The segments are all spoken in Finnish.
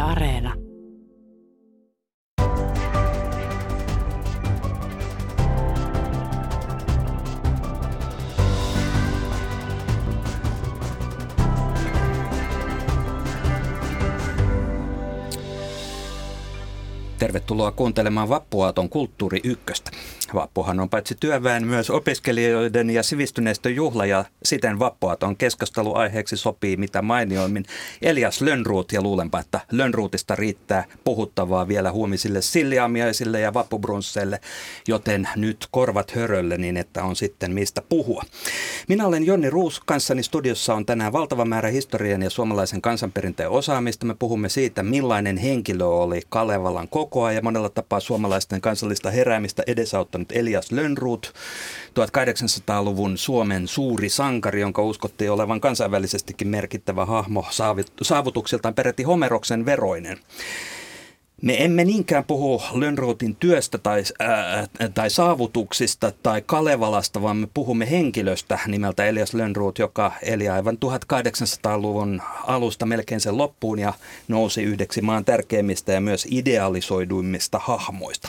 Areena. Tervetuloa kuuntelemaan Vappuaaton Kulttuuri Ykköstä. Vappuhan on paitsi työväen myös opiskelijoiden ja sivistyneistön juhla, ja siten Vappuaaton keskusteluaiheeksi sopii mitä mainioimmin Elias Lönnrot, ja luulenpa, että Lönnrotista riittää puhuttavaa vielä huomisille silliaamiaisille ja vappubrunsseille, joten nyt korvat hörölle niin, että on sitten mistä puhua. Minä olen Jonni Ruus, kanssani studiossa on tänään valtava määrä historian ja suomalaisen kansanperinteen osaamista. Me puhumme siitä, millainen henkilö oli Kalevalan kokoa ja monella tapaa suomalaisten kansallista heräämistä edesauttanut Elias Lönnrot, 1800-luvun Suomen suuri sankari, jonka uskottiin olevan kansainvälisestikin merkittävä hahmo, saavutuksiltaan peräti Homeroksen veroinen. Me emme niinkään puhu Lönnrotin työstä tai saavutuksista tai Kalevalasta, vaan me puhumme henkilöstä nimeltä Elias Lönnrot, joka eli aivan 1800-luvun alusta melkein sen loppuun ja nousi yhdeksi maan tärkeimmistä ja myös idealisoiduimmista hahmoista.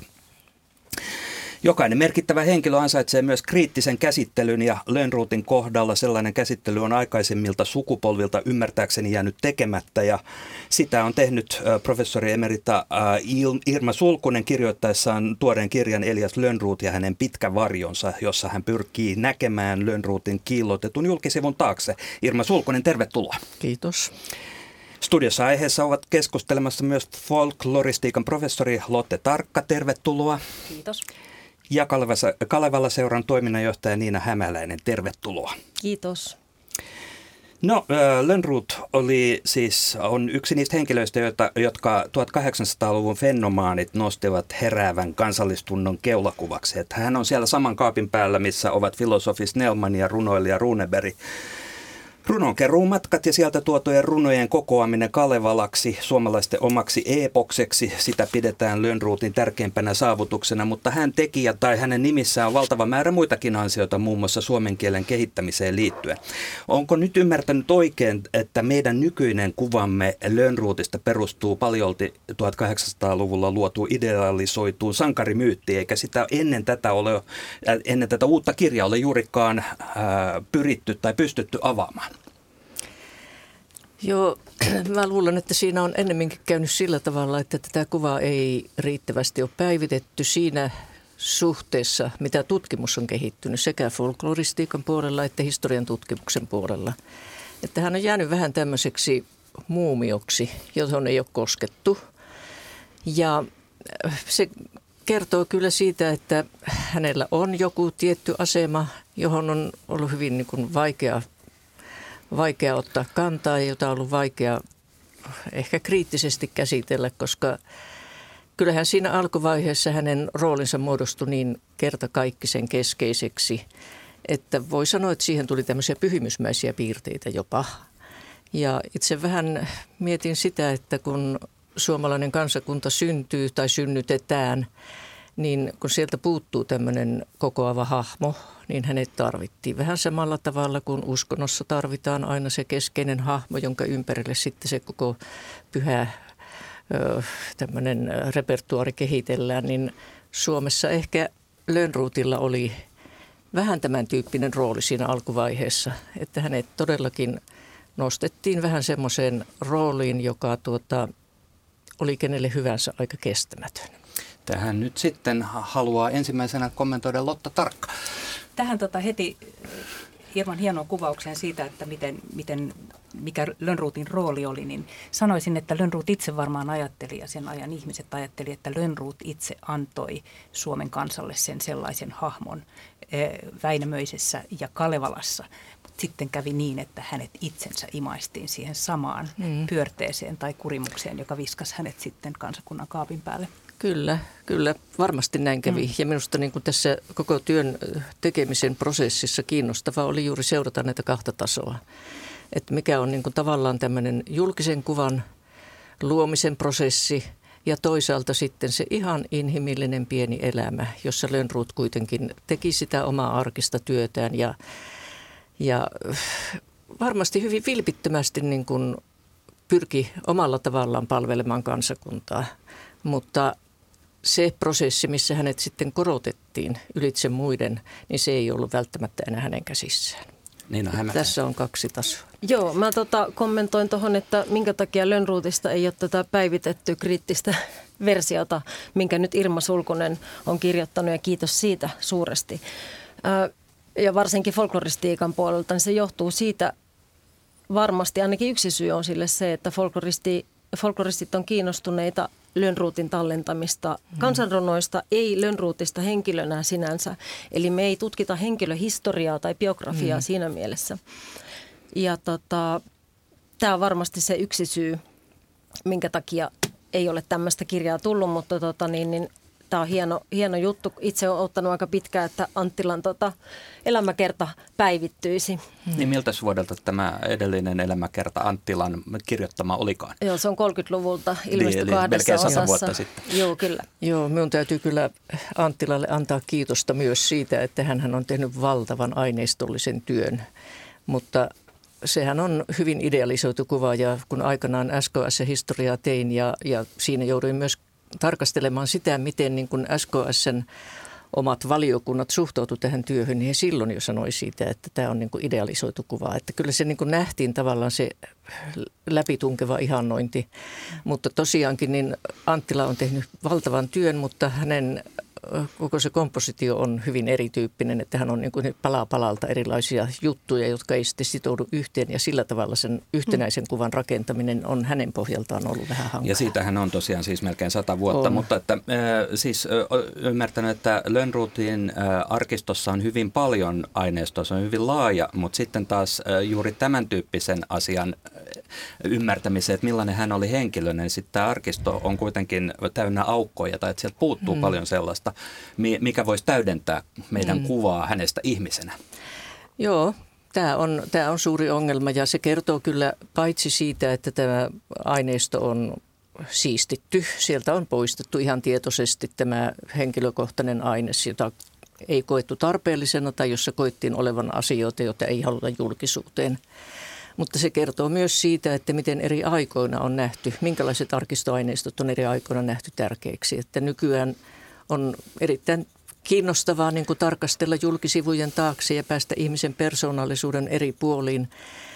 Jokainen merkittävä henkilö ansaitsee myös kriittisen käsittelyn, ja Lönnrotin kohdalla sellainen käsittely on aikaisemmilta sukupolvilta ymmärtääkseni jäänyt tekemättä, ja sitä on tehnyt professori emerita Irma Sulkunen kirjoittaessaan tuoreen kirjan Elias Lönnrot ja hänen pitkä varjonsa, jossa hän pyrkii näkemään Lönnrotin kiillotetun julkisivun taakse. Irma Sulkunen, tervetuloa. Kiitos. Studiossa aiheessa ovat keskustelemassa myös folkloristiikan professori Lotte Tarkka, tervetuloa. Kiitos. Ja Kalevala-seuran toiminnanjohtaja Niina Hämäläinen, tervetuloa. Kiitos. No, Lönnrot on yksi niistä henkilöistä, jotka 1800-luvun fenomaanit nostivat heräävän kansallistunnon keulakuvaksi. Että hän on siellä saman kaapin päällä, missä ovat filosofi Snellman ja runoilija Runeberg. Runonkeruun matkat ja sieltä tuotujen runojen kokoaminen Kalevalaksi, suomalaisten omaksi eepokseksi, sitä pidetään Lönnrotin tärkeimpänä saavutuksena, mutta hän teki tai hänen nimissään on valtava määrä muitakin ansioita, muun muassa suomen kielen kehittämiseen liittyen. Onko nyt ymmärtänyt oikein, että meidän nykyinen kuvamme Lönnrotista perustuu paljolti 1800-luvulla luotuun idealisoituun sankarimyyttiin, eikä sitä ennen tätä uutta kirjaa ole juurikaan pyritty tai pystytty avaamaan? Joo, mä luulen, että siinä on ennemminkin käynyt sillä tavalla, että tätä kuvaa ei riittävästi ole päivitetty siinä suhteessa, mitä tutkimus on kehittynyt sekä folkloristiikan puolella että historian tutkimuksen puolella. Että hän on jäänyt vähän tämmöiseksi muumioksi, johon ei ole koskettu. Ja se kertoo kyllä siitä, että hänellä on joku tietty asema, johon on ollut hyvin niin kuin vaikea ottaa kantaa ja jota on ollut vaikea ehkä kriittisesti käsitellä, koska kyllähän siinä alkuvaiheessa hänen roolinsa muodostui niin kertakaikkisen keskeiseksi, että voi sanoa, että siihen tuli tämmöisiä pyhimysmäisiä piirteitä jopa. Ja itse vähän mietin sitä, että kun suomalainen kansakunta syntyy tai synnytetään, niin kun sieltä puuttuu tämmöinen kokoava hahmo, niin hänet tarvittiin vähän samalla tavalla kuin uskonnossa tarvitaan aina se keskeinen hahmo, jonka ympärille sitten se koko pyhä tämmöinen repertuaari kehitellään, niin Suomessa ehkä Lönnrotilla oli vähän tämän tyyppinen rooli siinä alkuvaiheessa, että hänet todellakin nostettiin vähän semmoiseen rooliin, joka oli kenelle hyvänsä aika kestämätön. Tähän nyt sitten haluaa ensimmäisenä kommentoida Lotta Tarkka. Tähän heti Irman hienoon kuvaukseen siitä, että mikä Lönnrotin rooli oli, niin sanoisin, että Lönnrot itse varmaan ajatteli ja sen ajan ihmiset ajatteli, että Lönnrot itse antoi Suomen kansalle sen sellaisen hahmon Väinämöisessä ja Kalevalassa. Mutta sitten kävi niin, että hänet itsensä imaistiin siihen samaan pyörteeseen tai kurimukseen, joka viskasi hänet sitten kansakunnan kaapin päälle. Kyllä, varmasti näin kävi. Ja minusta niin kuin tässä koko työn tekemisen prosessissa kiinnostavaa oli juuri seurata näitä kahta tasoa. Että mikä on niin kuin tavallaan tämmöinen julkisen kuvan luomisen prosessi ja toisaalta sitten se ihan inhimillinen pieni elämä, jossa Lönnrot kuitenkin teki sitä omaa arkista työtään ja varmasti hyvin vilpittömästi niin kuin pyrki omalla tavallaan palvelemaan kansakuntaa, mutta se prosessi, missä hänet sitten korotettiin ylitse muiden, niin se ei ollut välttämättä enää hänen käsissään. Tässä on kaksi tasoa. Joo, mä kommentoin tuohon, että minkä takia Lönnrotista ei ole tätä päivitetty kriittistä versiota, minkä nyt Irma Sulkunen on kirjoittanut, ja kiitos siitä suuresti. Ja varsinkin folkloristiikan puolelta, niin se johtuu siitä varmasti, ainakin yksi syy on sille se, että folkloristit on kiinnostuneita Lönnrotin tallentamista kansanrunoista, ei Lönnrotista henkilönä sinänsä. Eli me ei tutkita henkilöhistoriaa tai biografiaa siinä mielessä. Ja tämä on varmasti se yksi syy, minkä takia ei ole tämmöistä kirjaa tullut, mutta tämä on hieno juttu. Itse olen ottanut aika pitkään, että Anttilan elämäkerta päivittyisi. Niin miltä vuodelta tämä edellinen elämäkerta Anttilan kirjoittama olikaan? Joo, se on 30-luvulta ilmestyi kahdessa melkein 100 osassa. vuotta sitten. Joo, kyllä. Joo, minun täytyy kyllä Anttilalle antaa kiitosta myös siitä, että hän on tehnyt valtavan aineistollisen työn, mutta sehän on hyvin idealisoitu kuva, ja kun aikanaan SKS-historiaa tein ja siinä jouduin myös tarkastelemaan sitä, miten niin kuin SKS:n omat valiokunnat suhtautuivat tähän työhön, niin he silloin jo sanoi siitä, että tämä on niin kuin idealisoitu kuva. Että kyllä se niin kuin nähtiin tavallaan se läpitunkeva ihannointi, mutta tosiaankin niin Anttila on tehnyt valtavan työn, mutta hänen koko se kompositio on hyvin erityyppinen, että hän on niin kuin pala palalta erilaisia juttuja, jotka ei sitten sitoudu yhteen, ja sillä tavalla sen yhtenäisen kuvan rakentaminen on hänen pohjaltaan ollut vähän hankalaa. Ja siitähän on tosiaan siis melkein 100 vuotta, mutta että, siis ymmärtänyt, että Lönnrotin arkistossa on hyvin paljon aineistoa, se on hyvin laaja, mutta sitten taas juuri tämän tyyppisen asian ymmärtämiseen, että millainen hän oli henkilönä, niin sitten tämä arkisto on kuitenkin täynnä aukkoja, tai että sieltä puuttuu paljon sellaista, mikä voisi täydentää meidän kuvaa hänestä ihmisenä. Joo, tämä on suuri ongelma, ja se kertoo kyllä paitsi siitä, että tämä aineisto on siistitty. Sieltä on poistettu ihan tietoisesti tämä henkilökohtainen aines, jota ei koettu tarpeellisena tai jossa koettiin olevan asioita, joita ei haluta julkisuuteen. Mutta se kertoo myös siitä, että miten eri aikoina on nähty, minkälaiset arkistoaineistot on eri aikoina nähty tärkeiksi. Että nykyään on erittäin kiinnostavaa niin kuin tarkastella julkisivujen taakse ja päästä ihmisen persoonallisuuden eri puoliin.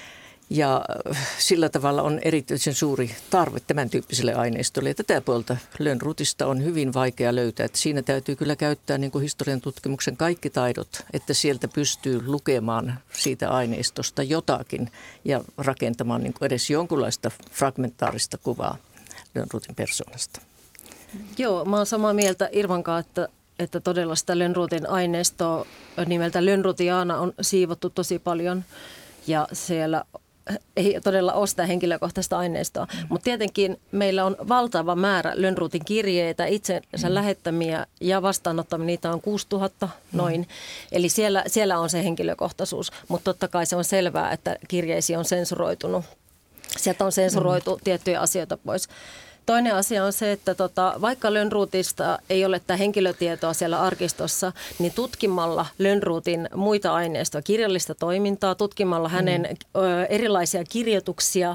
Ja sillä tavalla on erityisen suuri tarve tämän tyyppiselle aineistolle. Ja tätä puolta Lönnrotista on hyvin vaikea löytää. Että siinä täytyy kyllä käyttää niin kuin historian tutkimuksen kaikki taidot, että sieltä pystyy lukemaan siitä aineistosta jotakin ja rakentamaan niin kuin edes jonkunlaista fragmentaarista kuvaa Lönnrotin persoonasta. Joo, mä oon samaa mieltä Irvan kanssa, että todella sitä Lönnrotin aineistoa nimeltä Lönnrotiana on siivottu tosi paljon, ja siellä ei todella ole sitä henkilökohtaista aineistoa. Mutta tietenkin meillä on valtava määrä Lönnrotin kirjeitä, itsensä lähettämiä ja vastaanottamia, niitä on 6000 noin. Eli siellä on se henkilökohtaisuus, mutta totta kai se on selvää, että kirjeisiin on sensuroitunut. Sieltä on sensuroitu tiettyjä asioita pois. Toinen asia on se, että vaikka Lönnrotista ei ole tämä henkilötietoa siellä arkistossa, niin tutkimalla Lönnrotin muita aineistoa, kirjallista toimintaa, tutkimalla hänen erilaisia kirjoituksia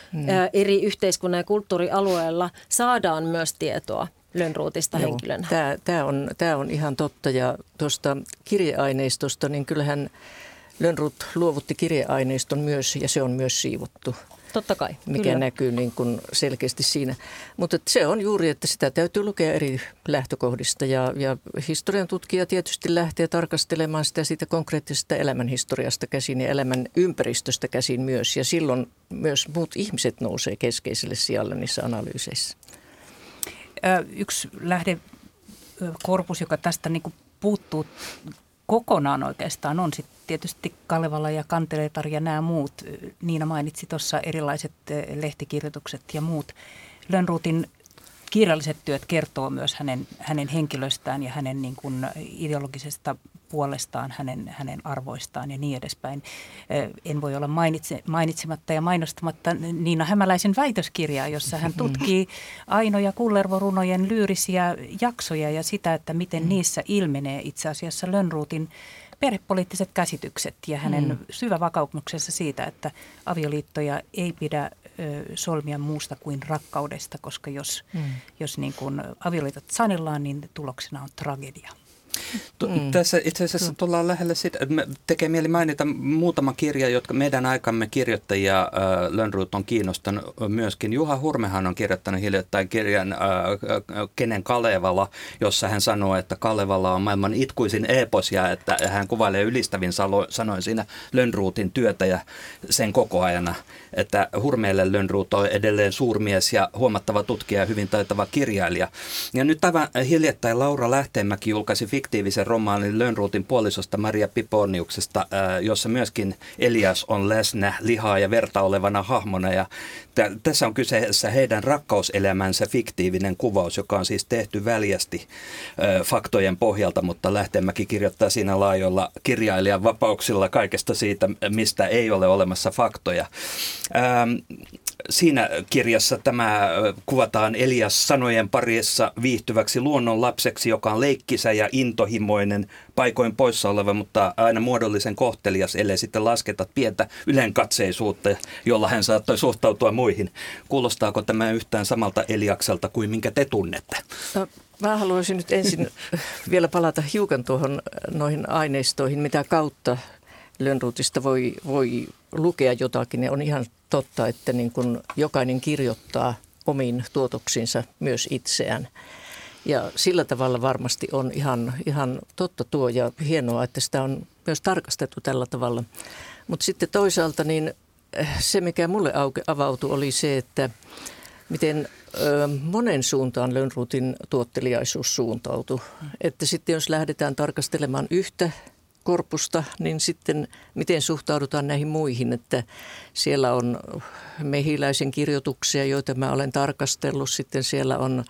eri yhteiskunnan ja kulttuurialueilla saadaan myös tietoa Lönnrotista henkilönä. Tämä on ihan totta, ja tuosta kirjeaineistosta, niin kyllähän Lönnrot luovutti kirjeaineiston myös, ja se on myös siivottu. Totta kai. Mikä kyllä näkyy niin kuin selkeästi siinä. Mutta se on juuri, että sitä täytyy lukea eri lähtökohdista, ja historian tutkija tietysti lähtee tarkastelemaan sitä siitä konkreettisesta elämänhistoriasta käsin ja elämän ympäristöstä käsin myös, ja silloin myös muut ihmiset nousee keskeiselle sijalle niissä analyyseissä. Yksi lähdekorpus, joka tästä niin kuin puuttuu kokonaan oikeastaan, on sitten tietysti Kalevala ja Kanteletar ja nämä muut. Niina mainitsi tuossa erilaiset lehtikirjoitukset ja muut. Lönnrotin kirjalliset työt kertoo myös hänen henkilöstään ja hänen niin kuin ideologisesta puolestaan, hänen arvoistaan ja niin edespäin. En voi olla mainitsematta ja mainostamatta Niina Hämäläisen väitöskirjaa, jossa hän tutkii Aino ja Kullervo-runojen lyyrisiä jaksoja ja sitä, että miten niissä ilmenee itse asiassa Lönnrotin perhepoliittiset käsitykset ja hänen syvä vakaumuksensa siitä, että avioliittoja ei pidä solmia muusta kuin rakkaudesta, koska jos niin kuin avioliitot sanellaan, niin tuloksena on tragedia. Tässä itse asiassa tullaan lähelle sitä, että tekee mieli mainita muutama kirja, jotka meidän aikamme kirjoittajia Lönnrot on kiinnostanut myöskin. Juha Hurmehan on kirjoittanut hiljattain kirjan Kenen Kalevala, jossa hän sanoo, että Kalevala on maailman itkuisin epos ja että hän kuvailee ylistävin sanoin siinä Lönnrotin työtä ja sen kokoajana, että Hurmeelle Lönnrot on edelleen suurmies ja huomattava tutkija ja hyvin taitava kirjailija. Ja nyt aivan hiljattain Laura Lähteenmäki julkaisi fiktiivisen romaanin Lönnrotin puolisosta Maria Piponiuksesta, jossa myöskin Elias on läsnä lihaa ja verta olevana hahmona. Ja tässä on kyseessä heidän rakkauselämänsä fiktiivinen kuvaus, joka on siis tehty väljästi faktojen pohjalta, mutta Lähteenmäki kirjoittaa siinä laajoilla kirjailijan vapauksilla kaikesta siitä, mistä ei ole olemassa faktoja. Siinä kirjassa tämä kuvataan Elias sanojen parissa viihtyväksi luonnon lapseksi, joka on leikkisä ja intohimoinen, paikoin poissa oleva, mutta aina muodollisen kohtelias, ellei sitten lasketa pientä ylenkatseisuutta, jolla hän saattoi suhtautua muihin. Kuulostaako tämä yhtään samalta Eliakselta kuin minkä te tunnette? No, mä haluaisin nyt ensin vielä palata hiukan noihin aineistoihin, mitä kautta Lönnrotista voi lukea jotakin. Ja on ihan totta, että niin kun jokainen kirjoittaa omiin tuotoksiinsa myös itseään. Ja sillä tavalla varmasti on ihan totta tuo ja hienoa, että sitä on myös tarkastettu tällä tavalla. Mutta sitten toisaalta niin se, mikä mulle avautui, oli se, että miten monen suuntaan Lönnrotin tuotteliaisuus suuntautui. Että sitten jos lähdetään tarkastelemaan yhtä korpusta, niin sitten miten suhtaudutaan näihin muihin, että siellä on Mehiläisen kirjoituksia, joita mä olen tarkastellut, sitten siellä on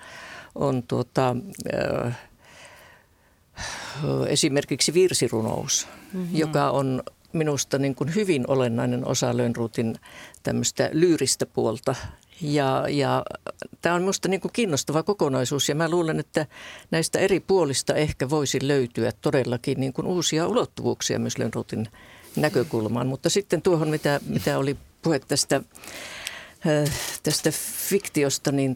esimerkiksi virsirunous, joka on minusta niin kuin hyvin olennainen osa Lönnrotin tämmöistä lyyristä puolta. Ja tämä on minusta niin kuin kiinnostava kokonaisuus ja mä luulen, että näistä eri puolista ehkä voisi löytyä todellakin niin kuin uusia ulottuvuuksia myös Lönnrotin näkökulmaan. Mutta sitten tuohon, mitä oli puhe tästä fiktiosta, niin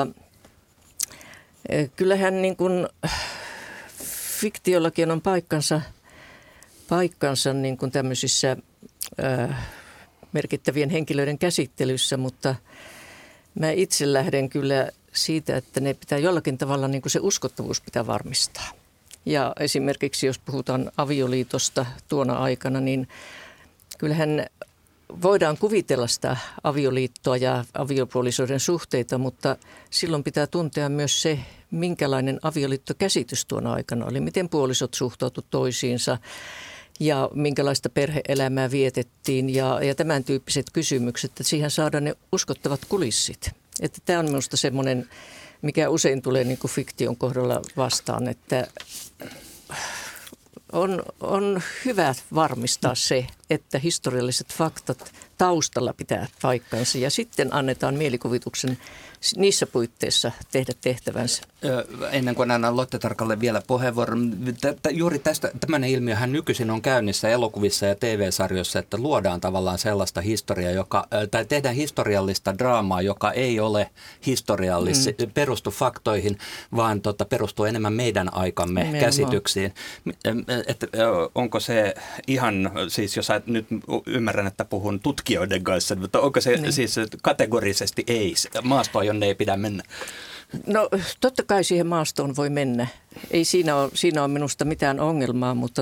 kyllähän niin kuin fiktiollakin on paikkansa niin kuin tämmöisissä merkittävien henkilöiden käsittelyssä, mutta mä itse lähden kyllä siitä, että ne pitää jollakin tavalla niin kuin se uskottavuus pitää varmistaa. Ja esimerkiksi jos puhutaan avioliitosta tuona aikana, niin kyllähän voidaan kuvitella sitä avioliittoa ja aviopuolisoiden suhteita, mutta silloin pitää tuntea myös se, minkälainen avioliittokäsitys tuona aikana oli, miten puolisot suhtautuivat toisiinsa ja minkälaista perhe-elämää vietettiin ja tämän tyyppiset kysymykset, että siihen saadaan ne uskottavat kulissit. Että tämä on minusta semmoinen, mikä usein tulee niin kuin fiktion kohdalla vastaan, että on hyvä varmistaa se, että historialliset faktat taustalla pitää paikkansa ja sitten annetaan mielikuvituksen niissä puitteissa tehdä tehtävänsä. Ennen kuin annan Lotte Tarkalle vielä puheenvuoron, juuri tästä tämmöinen ilmiöhän nykyisin on käynnissä elokuvissa ja TV-sarjoissa, että luodaan tavallaan sellaista historiaa, tai tehdään historiallista draamaa, joka ei ole perustu faktoihin, vaan perustuu enemmän meidän aikamme käsityksiin. Että, onko se ihan, siis jos nyt ymmärrän, että puhun tutkijoiden kanssa, mutta onko se siis kategorisesti ei, maastoa, jonne ei pidä mennä? No totta kai siihen maastoon voi mennä. Ei siinä ole minusta mitään ongelmaa, mutta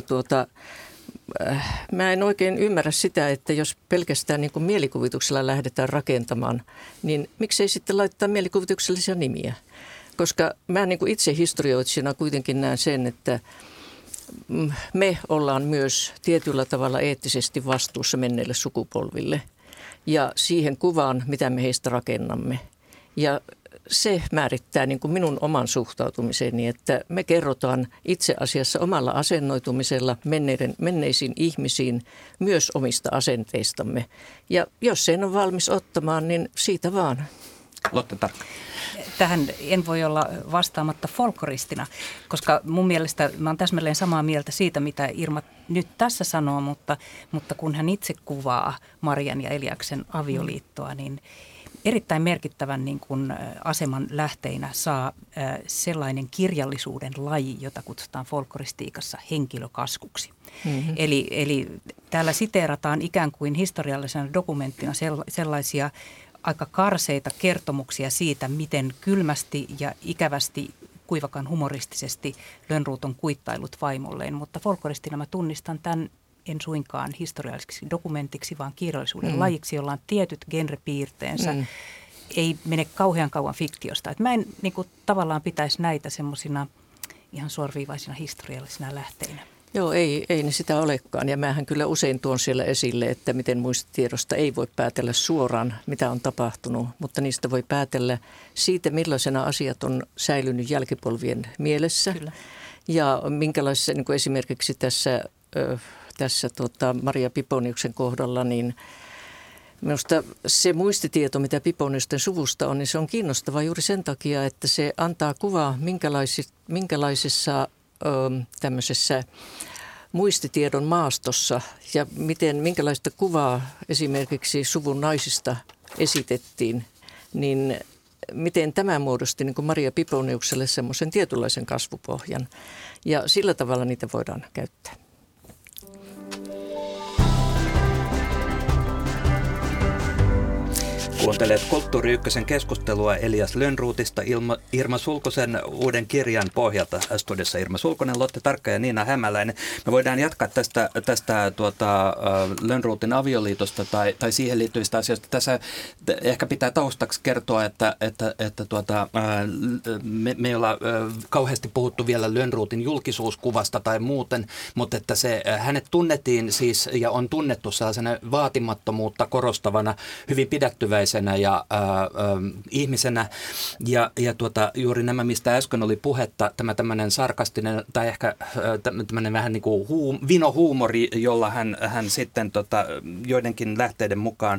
mä en oikein ymmärrä sitä, että jos pelkästään niin kuin mielikuvituksella lähdetään rakentamaan, niin miksei sitten laittaa mielikuvituksellisia nimiä? Koska mä niin kuin itse historioitsijana kuitenkin näen sen, että me ollaan myös tietyllä tavalla eettisesti vastuussa menneille sukupolville ja siihen kuvaan, mitä me heistä rakennamme. Ja se määrittää niin kuin minun oman suhtautumiseni, että me kerrotaan itse asiassa omalla asennoitumisella menneisiin ihmisiin myös omista asenteistamme. Ja jos sen on valmis ottamaan, niin siitä vaan. Lotte Tarkka. Tähän en voi olla vastaamatta folkloristina, koska mun mielestä mä oon täsmälleen samaa mieltä siitä, mitä Irma nyt tässä sanoo, mutta kun hän itse kuvaa Marian ja Eliaksen avioliittoa, niin erittäin merkittävän niin kuin aseman lähteinä saa sellainen kirjallisuuden laji, jota kutsutaan folkloristiikassa henkilökaskuksi. Mm-hmm. Eli täällä siteerataan ikään kuin historiallisena dokumenttina sellaisia aika karseita kertomuksia siitä, miten kylmästi ja ikävästi, kuivakan humoristisesti Lönnrot on kuittailut vaimolleen. Mutta folkloristina mä tunnistan tämän en suinkaan historialliseksi dokumentiksi, vaan kirjallisuuden lajiksi, jolla on tietyt genrepiirteensä. Ei mene kauhean kauan fiktiosta. Et mä en niin kuin, tavallaan pitäisi näitä semmoisina ihan suoraviivaisina historiallisina lähteinä. Joo, ei ne sitä olekaan. Ja mähän kyllä usein tuon siellä esille, että miten muistitiedosta ei voi päätellä suoraan, mitä on tapahtunut, mutta niistä voi päätellä siitä, millaisena asiat on säilynyt jälkipolvien mielessä. Kyllä. Ja minkälaisessa, niin kuin esimerkiksi tässä Maria Piponiuksen kohdalla, niin minusta se muistitieto, mitä Piponiusten suvusta on, niin se on kiinnostavaa juuri sen takia, että se antaa kuvaa, minkälaisessa tämmöisessä muistitiedon maastossa ja minkälaista kuvaa esimerkiksi suvun naisista esitettiin, niin miten tämä muodosti niin kuin Maria Piponiukselle semmoisen tietynlaisen kasvupohjan. Ja sillä tavalla niitä voidaan käyttää. Kuuntelet Kulttuuri Ykkösen keskustelua Elias Lönnrotista Irma Sulkosen uuden kirjan pohjalta. Studiossa Irma Sulkonen, Lotte Tarkka ja Niina Hämäläinen. Me voidaan jatkaa tästä Lönnrotin avioliitosta tai siihen liittyvistä asioista. Tässä ehkä pitää taustaksi kertoa, että me ei olla kauheasti puhuttu vielä Lönnrotin julkisuuskuvasta tai muuten, mutta että hänet tunnettiin siis ja on tunnettu sellaisena vaatimattomuutta korostavana, hyvin pidättyväisenä ja ihmisenä. Ja juuri nämä, mistä äsken oli puhetta, tämä tämmöinen sarkastinen tai ehkä tämmöinen vähän niin kuin vinohuumori, jolla hän sitten joidenkin lähteiden mukaan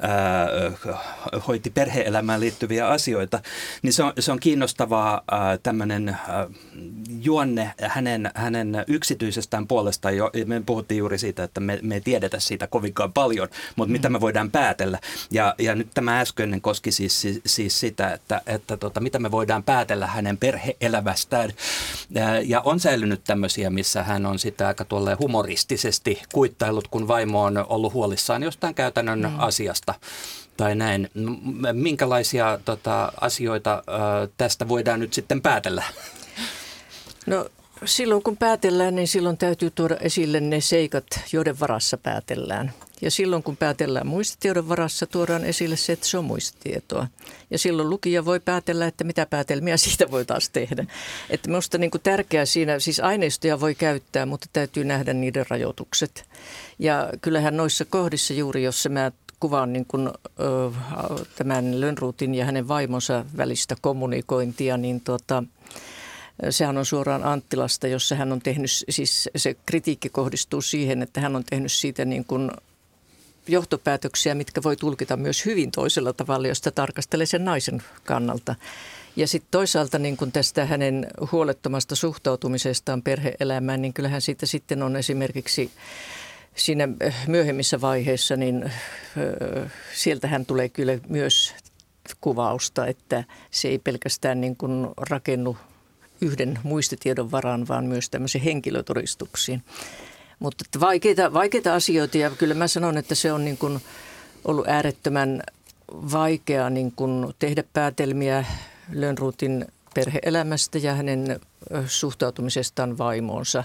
hoiti perhe-elämään liittyviä asioita, niin se on kiinnostavaa tämmöinen juonne hänen yksityisestään puolestaan. Me puhuttiin juuri siitä, että me ei tiedetä siitä kovinkaan paljon, mutta mitä me voidaan päätellä. Ja nyt tämä äskeinen koski siis sitä, että mitä me voidaan päätellä hänen perhe-elämästään. Ja on säilynyt tämmöisiä, missä hän on sitä aika tuolleen humoristisesti kuittailut, kun vaimo on ollut huolissaan jostain käytännön asiasta tai näin. Minkälaisia asioita tästä voidaan nyt sitten päätellä? No silloin kun päätellään, niin silloin täytyy tuoda esille ne seikat, joiden varassa päätellään. Ja silloin kun päätellään muistitiedon varassa, tuodaan esille se, että se on muistitietoa. Ja silloin lukija voi päätellä, että mitä päätelmiä siitä voi taas tehdä. Että minusta niin kuin tärkeää siinä, siis aineistoja voi käyttää, mutta täytyy nähdä niiden rajoitukset. Ja kyllähän noissa kohdissa juuri, jos mä kuvaan niin kuin, tämän Lönnrotin ja hänen vaimonsa välistä kommunikointia, niin sehän on suoraan Anttilasta, jossa hän on tehnyt, siis se kritiikki kohdistuu siihen, että hän on tehnyt siitä niin kuin johtopäätöksiä, mitkä voi tulkita myös hyvin toisella tavalla, josta tarkastelee sen naisen kannalta. Ja sitten toisaalta niin kun tästä hänen huolettomasta suhtautumisestaan perhe-elämään, niin kyllähän siitä sitten on esimerkiksi siinä myöhemmissä vaiheissa, niin sieltähän tulee kyllä myös kuvausta, että se ei pelkästään niin kun rakennu yhden muistitiedon varaan, vaan myös tämmöisiin henkilötodistuksiin. Mutta vaikeita asioita ja kyllä mä sanon, että se on niin kuin ollut äärettömän vaikea niin kuin tehdä päätelmiä Lönnrotin perhe-elämästä ja hänen suhtautumisestaan vaimoonsa.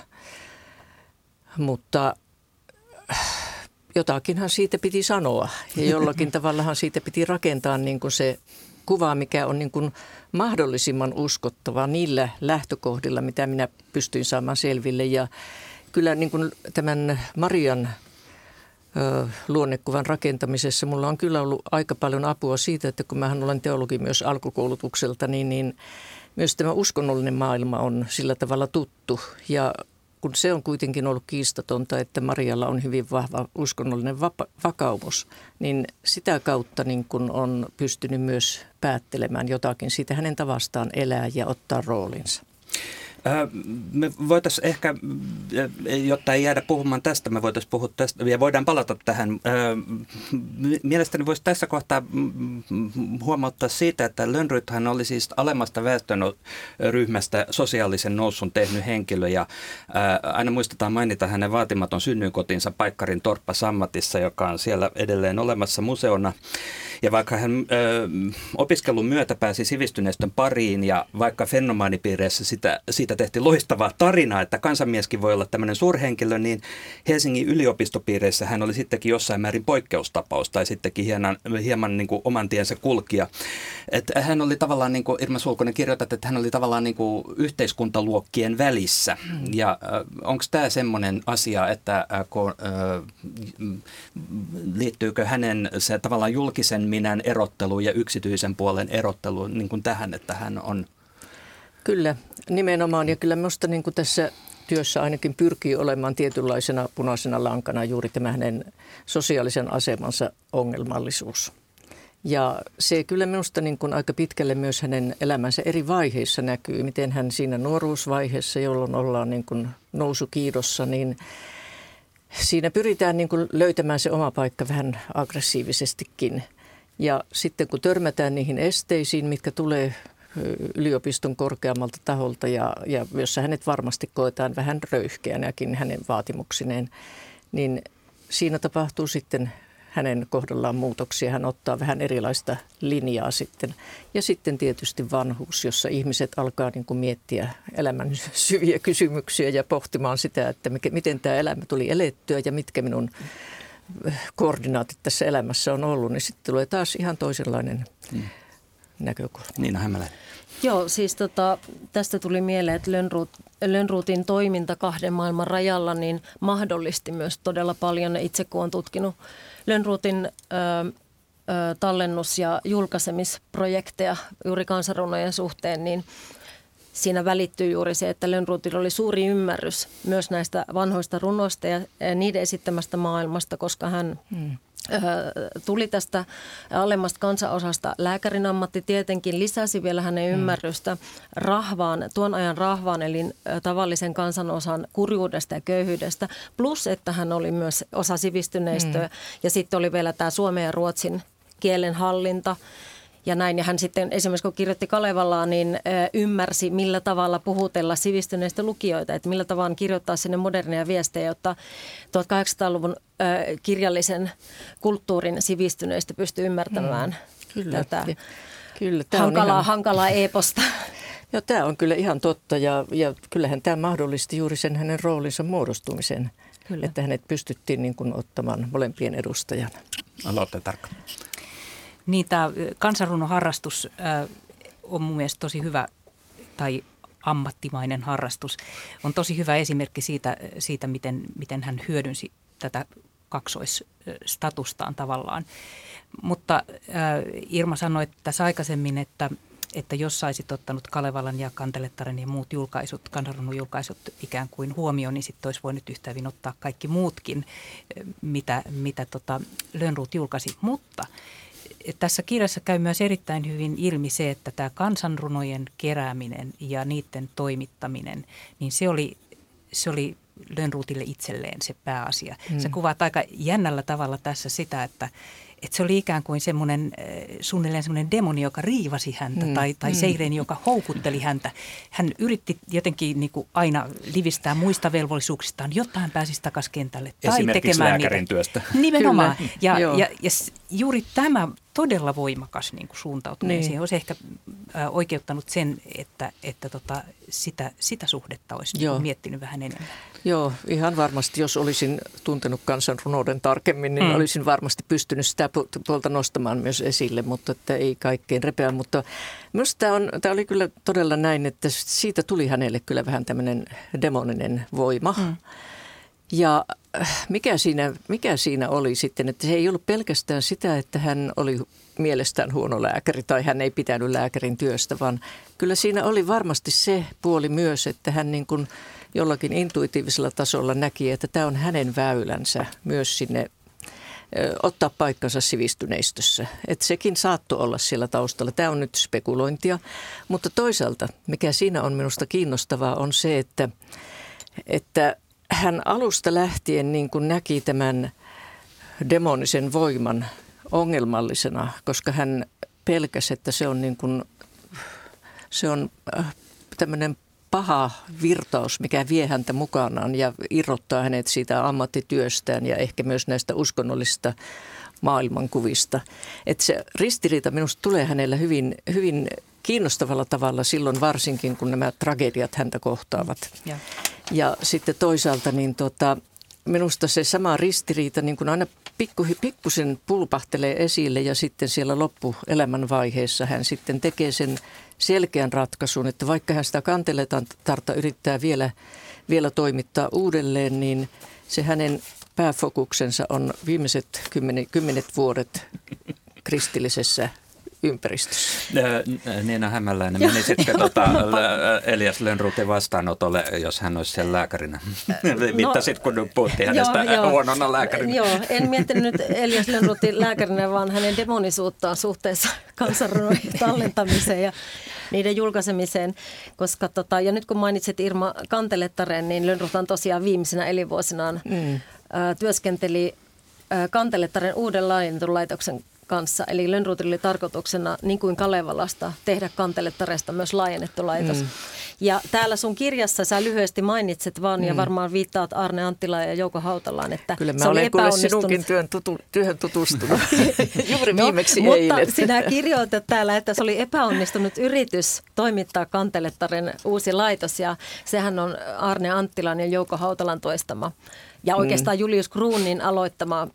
Mutta jotakinhan siitä piti sanoa ja jollakin tavallahan siitä piti rakentaa niin kuin se kuva, mikä on niin kuin mahdollisimman uskottava niillä lähtökohdilla, mitä minä pystyin saamaan selville. Ja kyllä niin kuin tämän Marian luonnekuvan rakentamisessa mulla on kyllä ollut aika paljon apua siitä, että kun mähän olen teologi myös alkukoulutukselta, niin myös tämä uskonnollinen maailma on sillä tavalla tuttu. Ja kun se on kuitenkin ollut kiistatonta, että Marialla on hyvin vahva uskonnollinen vakaumus, niin sitä kautta niin kun on pystynyt myös päättelemään jotakin siitä hänen tavastaan elää ja ottaa roolinsa. Me voitaisiin ehkä, jotta ei jäädä puhumaan tästä, me voitaisiin puhua tästä ja voidaan palata tähän. Mielestäni voisi tässä kohtaa huomauttaa siitä, että Lönnrothan oli siis alemmasta väestöryhmästä sosiaalisen nousun tehnyt henkilö ja aina muistetaan mainita hänen vaatimaton synnyinkotinsa Paikkarin torppa Sammatissa, joka on siellä edelleen olemassa museona. Ja vaikka hän opiskelun myötä pääsi sivistyneistön pariin ja vaikka fenomaanipiireissä siitä tehtiin loistavaa tarinaa, että kansanmieskin voi olla tämmöinen suurhenkilö, niin Helsingin yliopistopiireissä hän oli sittenkin jossain määrin poikkeustapaus tai sittenkin hieman niin kuin oman tiensä kulkija. Että hän oli tavallaan, niin kuin Irma Sulkonen kirjoitat, että hän oli tavallaan niin kuin yhteiskuntaluokkien välissä. Ja onko tämä semmoinen asia, että liittyykö hänen se tavallaan julkisen minän erottelu ja yksityisen puolen erottelu niin kuin tähän, että hän on? Kyllä, nimenomaan. Ja kyllä minusta niin kuin tässä työssä ainakin pyrkii olemaan tietynlaisena punaisena lankana juuri tämä hänen sosiaalisen asemansa ongelmallisuus. Ja se kyllä minusta niin kuin aika pitkälle myös hänen elämänsä eri vaiheissa näkyy, miten hän siinä nuoruusvaiheessa, jolloin ollaan niin kuin nousukiidossa, niin siinä pyritään niin kuin löytämään se oma paikka vähän aggressiivisestikin. Ja sitten kun törmätään niihin esteisiin, mitkä tulee yliopiston korkeammalta taholta ja jossa hänet varmasti koetaan vähän röyhkeänäkin hänen vaatimuksineen, niin siinä tapahtuu sitten hänen kohdallaan muutoksia. Hän ottaa vähän erilaista linjaa sitten. Ja sitten tietysti vanhuus, jossa ihmiset alkaa niin kuin miettiä elämän syviä kysymyksiä ja pohtimaan sitä, että miten tämä elämä tuli elettyä ja mitkä minun koordinaatit tässä elämässä on ollut. Niin sitten tulee taas ihan toisenlainen näkökulma. Niina Hämäläinen. Joo, siis tästä tuli mieleen, että Lönnrotin toiminta kahden maailman rajalla niin mahdollisti myös todella paljon. Itse kun olen tutkinut Lönnrotin tallennus- ja julkaisemisprojekteja juuri kansanrunojen suhteen, niin siinä välittyy juuri se, että Lönnrotilla oli suuri ymmärrys myös näistä vanhoista runoista ja niiden esittämästä maailmasta, koska hän tuli tästä alemmasta kansanosasta. Lääkärin ammatti tietenkin lisäsi vielä hänen ymmärrystä tuon ajan rahvaan, eli tavallisen kansanosan kurjuudesta ja köyhyydestä, plus että hän oli myös osa sivistyneistöä ja sitten oli vielä tämä suomen ja ruotsin kielen hallinta. Ja näin, ja hän sitten esimerkiksi kun kirjoitti Kalevalaa, niin ymmärsi millä tavalla puhutella sivistyneistä lukijoita, että millä tavalla kirjoittaa sinne moderneja viestejä, jotta 1800-luvun kirjallisen kulttuurin sivistyneistä pystyy ymmärtämään tätä hankalaa eeposta. Joo, tämä on kyllä ihan totta ja kyllähän tämä mahdollisti juuri sen hänen roolinsa muodostumisen, että hänet pystyttiin niin kuin ottamaan molempien edustajana. Aloitte tarkka. Niin, tämä kansanrunoharrastus on mun mielestä tosi hyvä tai ammattimainen harrastus. On tosi hyvä esimerkki siitä miten hän hyödynsi tätä kaksoisstatustaan tavallaan. Mutta Irma sanoi tässä aikaisemmin, että jos saisit ottanut Kalevalan ja Kantelettaren ja muut julkaisut, kansanrunojulkaisut ikään kuin huomioon, niin sitten olisi voinut yhtä hyvin ottaa kaikki muutkin, mitä Lönnrot julkaisi. Mutta tässä kirjassa käy myös erittäin hyvin ilmi se, että tämä kansanrunojen kerääminen ja niiden toimittaminen, niin se oli Lönnrotille itselleen se pääasia. Sä kuvaat aika jännällä tavalla tässä sitä, että se oli ikään kuin suunnilleen semmoinen demoni, joka riivasi häntä tai seireeni, joka houkutteli häntä. Hän yritti jotenkin niin kuin aina livistää muista velvollisuuksistaan, jotta hän pääsisi takaisin kentälle. Tai esimerkiksi tekemään lääkärin työstä. Nimenomaan. Ja juuri tämä todella voimakas niin kuin suuntautuminen siihen olisi ehkä oikeuttanut sen, että sitä suhdetta olisi miettinyt vähän enemmän. Joo, ihan varmasti. Jos olisin tuntenut kansanrunouden tarkemmin, niin olisin varmasti pystynyt sitä puolta nostamaan myös esille, mutta että ei kaikkein repeä. Mutta minusta tämä oli kyllä todella näin, että siitä tuli hänelle kyllä vähän tämmöinen demoninen voima. Ja mikä siinä oli sitten, että se ei ollut pelkästään sitä, että hän oli mielestään huono lääkäri tai hän ei pitänyt lääkärin työstä, vaan kyllä siinä oli varmasti se puoli myös, että hän niin kuin jollakin intuitiivisella tasolla näki, että tämä on hänen väylänsä myös sinne ottaa paikkansa sivistyneistössä. Että sekin saattoi olla siellä taustalla. Tämä on nyt spekulointia, mutta toisaalta mikä siinä on minusta kiinnostavaa on se, että hän alusta lähtien niin kuin näki tämän demonisen voiman ongelmallisena, koska hän pelkäsi, että se on tämmöinen paha virtaus, mikä vie häntä mukanaan ja irrottaa hänet siitä ammattityöstään ja ehkä myös näistä uskonnollisista maailmankuvista. Että se ristiriita minusta tulee hänellä hyvin, hyvin kiinnostavalla tavalla silloin varsinkin, kun nämä tragediat häntä kohtaavat. Ja sitten toisaalta niin minusta se sama ristiriita niin kuin aina pikkusen pulpahtelee esille ja sitten siellä loppuelämän vaiheessa hän sitten tekee sen selkeän ratkaisun, että vaikka hän sitä kanteletarta yrittää vielä toimittaa uudelleen, niin se hänen pääfokuksensa on viimeiset 10 vuodet kristillisessä ympäristössä. Niina Hämäläinen, menisitkö Elias Lönnrotin vastaanotolle, jos hän olisi siellä lääkärinä? Viittasit, kun puhuttiin hänestä huonona lääkärinä. Joo, en miettinyt nyt Elias Lönnrotin lääkärinä, vaan hänen demonisuuttaan suhteessa kansanrunojen tallentamiseen ja niiden julkaisemiseen. Koska ja nyt kun mainitsit Irma Kantelettaren, niin Lönnrotan tosiaan viimeisenä elinvuosinaan työskenteli Kantelettaren uuden laajennetun laitoksen kanssa. Eli Lönnrotilla oli tarkoituksena, niin kuin Kalevalasta, tehdä Kantelettaresta myös laajennettu laitos. Ja täällä sun kirjassa sä lyhyesti mainitset vaan ja varmaan viittaat Arne Anttilaan ja Jouko Hautalaan, että kyllä se oli epäonnistunut. Kyllä mä olen sinunkin työhön tutustunut. Juuri viimeksi eilen. Mutta sinä kirjoitat täällä, että se oli epäonnistunut yritys toimittaa Kantelettaren uusi laitos ja sehän on Arne Anttilan ja Jouko Hautalan toistama. Ja oikeastaan Julius Kruunin aloittama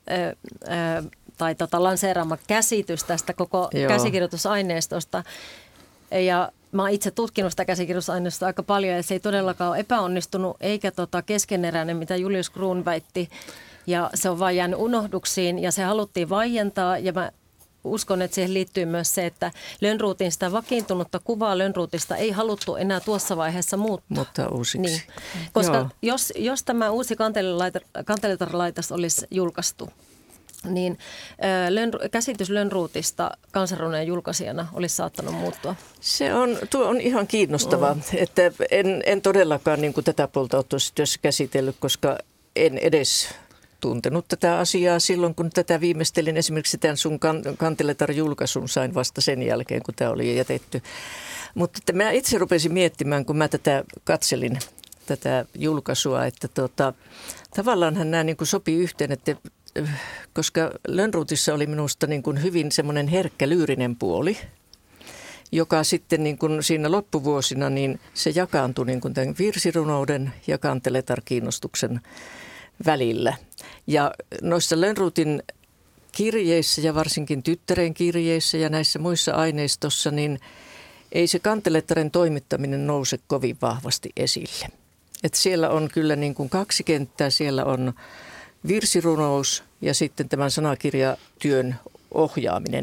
tai lanseeraama käsitys tästä koko käsikirjoitusaineistosta. Ja mä oon itse tutkinut sitä käsikirjoitusaineistoa aika paljon ja se ei todellakaan ole epäonnistunut eikä keskeneräinen, mitä Julius Kruun väitti. Ja se on vaan jäänyt unohduksiin ja se haluttiin vaientaa ja mä uskon, että siihen liittyy myös se, että Lönnrotin sitä vakiintunutta kuvaa Lönnrotista ei haluttu enää tuossa vaiheessa muuttaa. Mutta uusiksi. Niin. Koska jos tämä uusi Kanteletar-laitos olisi julkaistu, niin käsitys Lönnrotista kansanrunojen julkaisijana olisi saattanut muuttua. Tuo on ihan kiinnostavaa, että en todellakaan niin kuin tätä puolta ole tuossa työssä käsitellyt, koska en edes tuntenut tätä asiaa silloin, kun tätä viimeistelin. Esimerkiksi tämän sun Kanteletar-julkaisun sain vasta sen jälkeen, kun tämä oli jätetty. Mutta mä itse rupesin miettimään, kun mä tätä katselin, tätä julkaisua, että tavallaanhan nämä niin kuin sopii yhteen, että koska Lönnrotissa oli minusta niin kuin hyvin semmoinen herkkä lyyrinen puoli, joka sitten niin kuin siinä loppuvuosina niin se jakaantui niin kuin tämän virsirunouden ja Kanteletar-kiinnostuksen välillä. Ja noissa Lönnrotin kirjeissä ja varsinkin tyttären kirjeissä ja näissä muissa aineistossa, niin ei se Kantelettaren toimittaminen nouse kovin vahvasti esille. Et siellä on kyllä niin kuin kaksi kenttää, siellä on virsirunous ja sitten tämän sanakirjatyön ohjaaminen.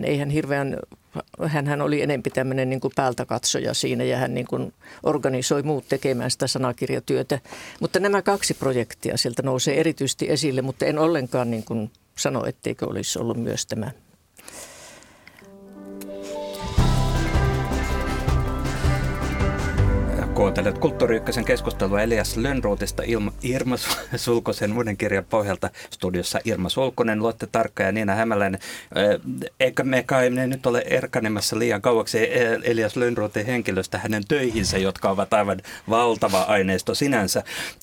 Hänhän oli enempi tämmöinen niin kuin päältä katsoja siinä ja hän niin kuin organisoi muut tekemään sitä sanakirjatyötä. Mutta nämä kaksi projektia sieltä nousee erityisesti esille, mutta en ollenkaan niin kuin sano, etteikö olisi ollut myös tämä. Kuuntelet Kulttuuri Ykkösen keskustelua Elias Lönnrotista Irma Sulkosen muiden kirjan pohjalta. Studiossa Irma Sulkonen, Lotte Tarkka ja Niina Hämäläinen. Eikä me kai nyt ole erkanemassa liian kauaksi Elias Lönnrotin henkilöstä hänen töihinsä, jotka ovat aivan valtava aineisto sinänsä.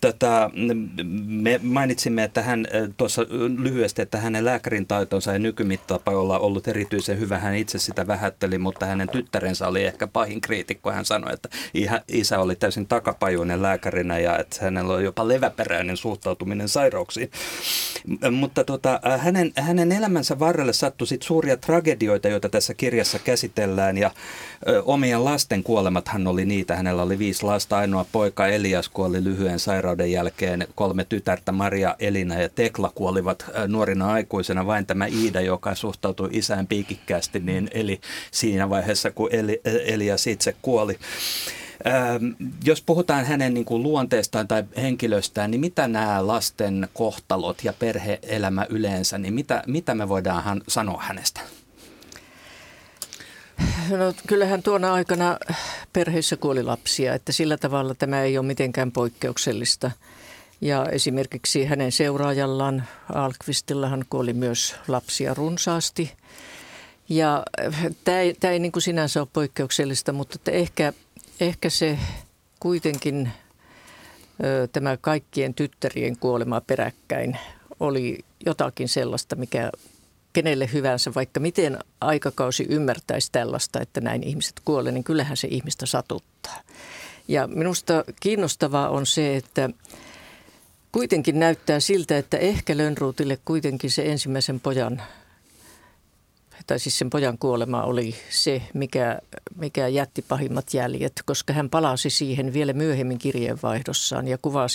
Me mainitsimme, että hän tuossa lyhyesti, että hänen lääkärin taitonsa ja nykymittapailla on ollut erityisen hyvä. Hän itse sitä vähätteli, mutta hänen tyttärensä oli ehkä pahin kriitikko. Hän sanoi, että isä oli täysin takapajuinen lääkärinä ja että hänellä oli jopa leväperäinen suhtautuminen sairauksiin. Mutta hänen elämänsä varrelle sattui sit suuria tragedioita, joita tässä kirjassa käsitellään ja omien lasten kuolemathan oli niitä. Hänellä oli 5 lasta, ainoa poika Elias kuoli lyhyen sairauden jälkeen, 3 tytärtä Maria, Elina ja Tekla kuolivat nuorina aikuisena. Vain tämä Iida, joka suhtautui isään piikikkäästi, niin eli siinä vaiheessa, kun Elias itse kuoli. Jos puhutaan hänen niin kuin luonteestaan tai henkilöstään, niin mitä nämä lasten kohtalot ja perhe-elämä yleensä, niin mitä me voidaan sanoa hänestä? No, kyllähän tuona aikana perheissä kuoli lapsia, että sillä tavalla tämä ei ole mitenkään poikkeuksellista. Ja esimerkiksi hänen seuraajallaan Ahlqvistillahan kuoli myös lapsia runsaasti. Ja tämä ei niin kuin sinänsä ole poikkeuksellista, mutta että ehkä se kuitenkin tämä kaikkien tyttärien kuolema peräkkäin oli jotakin sellaista, mikä kenelle hyvänsä, vaikka miten aikakausi ymmärtäisi tällaista, että näin ihmiset kuolee, niin kyllähän se ihmistä satuttaa. Ja minusta kiinnostavaa on se, että kuitenkin näyttää siltä, että ehkä Lönnrotille kuitenkin se ensimmäisen pojan, tai siis sen pojan kuolema oli se, mikä jätti pahimmat jäljet, koska hän palasi siihen vielä myöhemmin kirjeenvaihdossaan ja kuvasi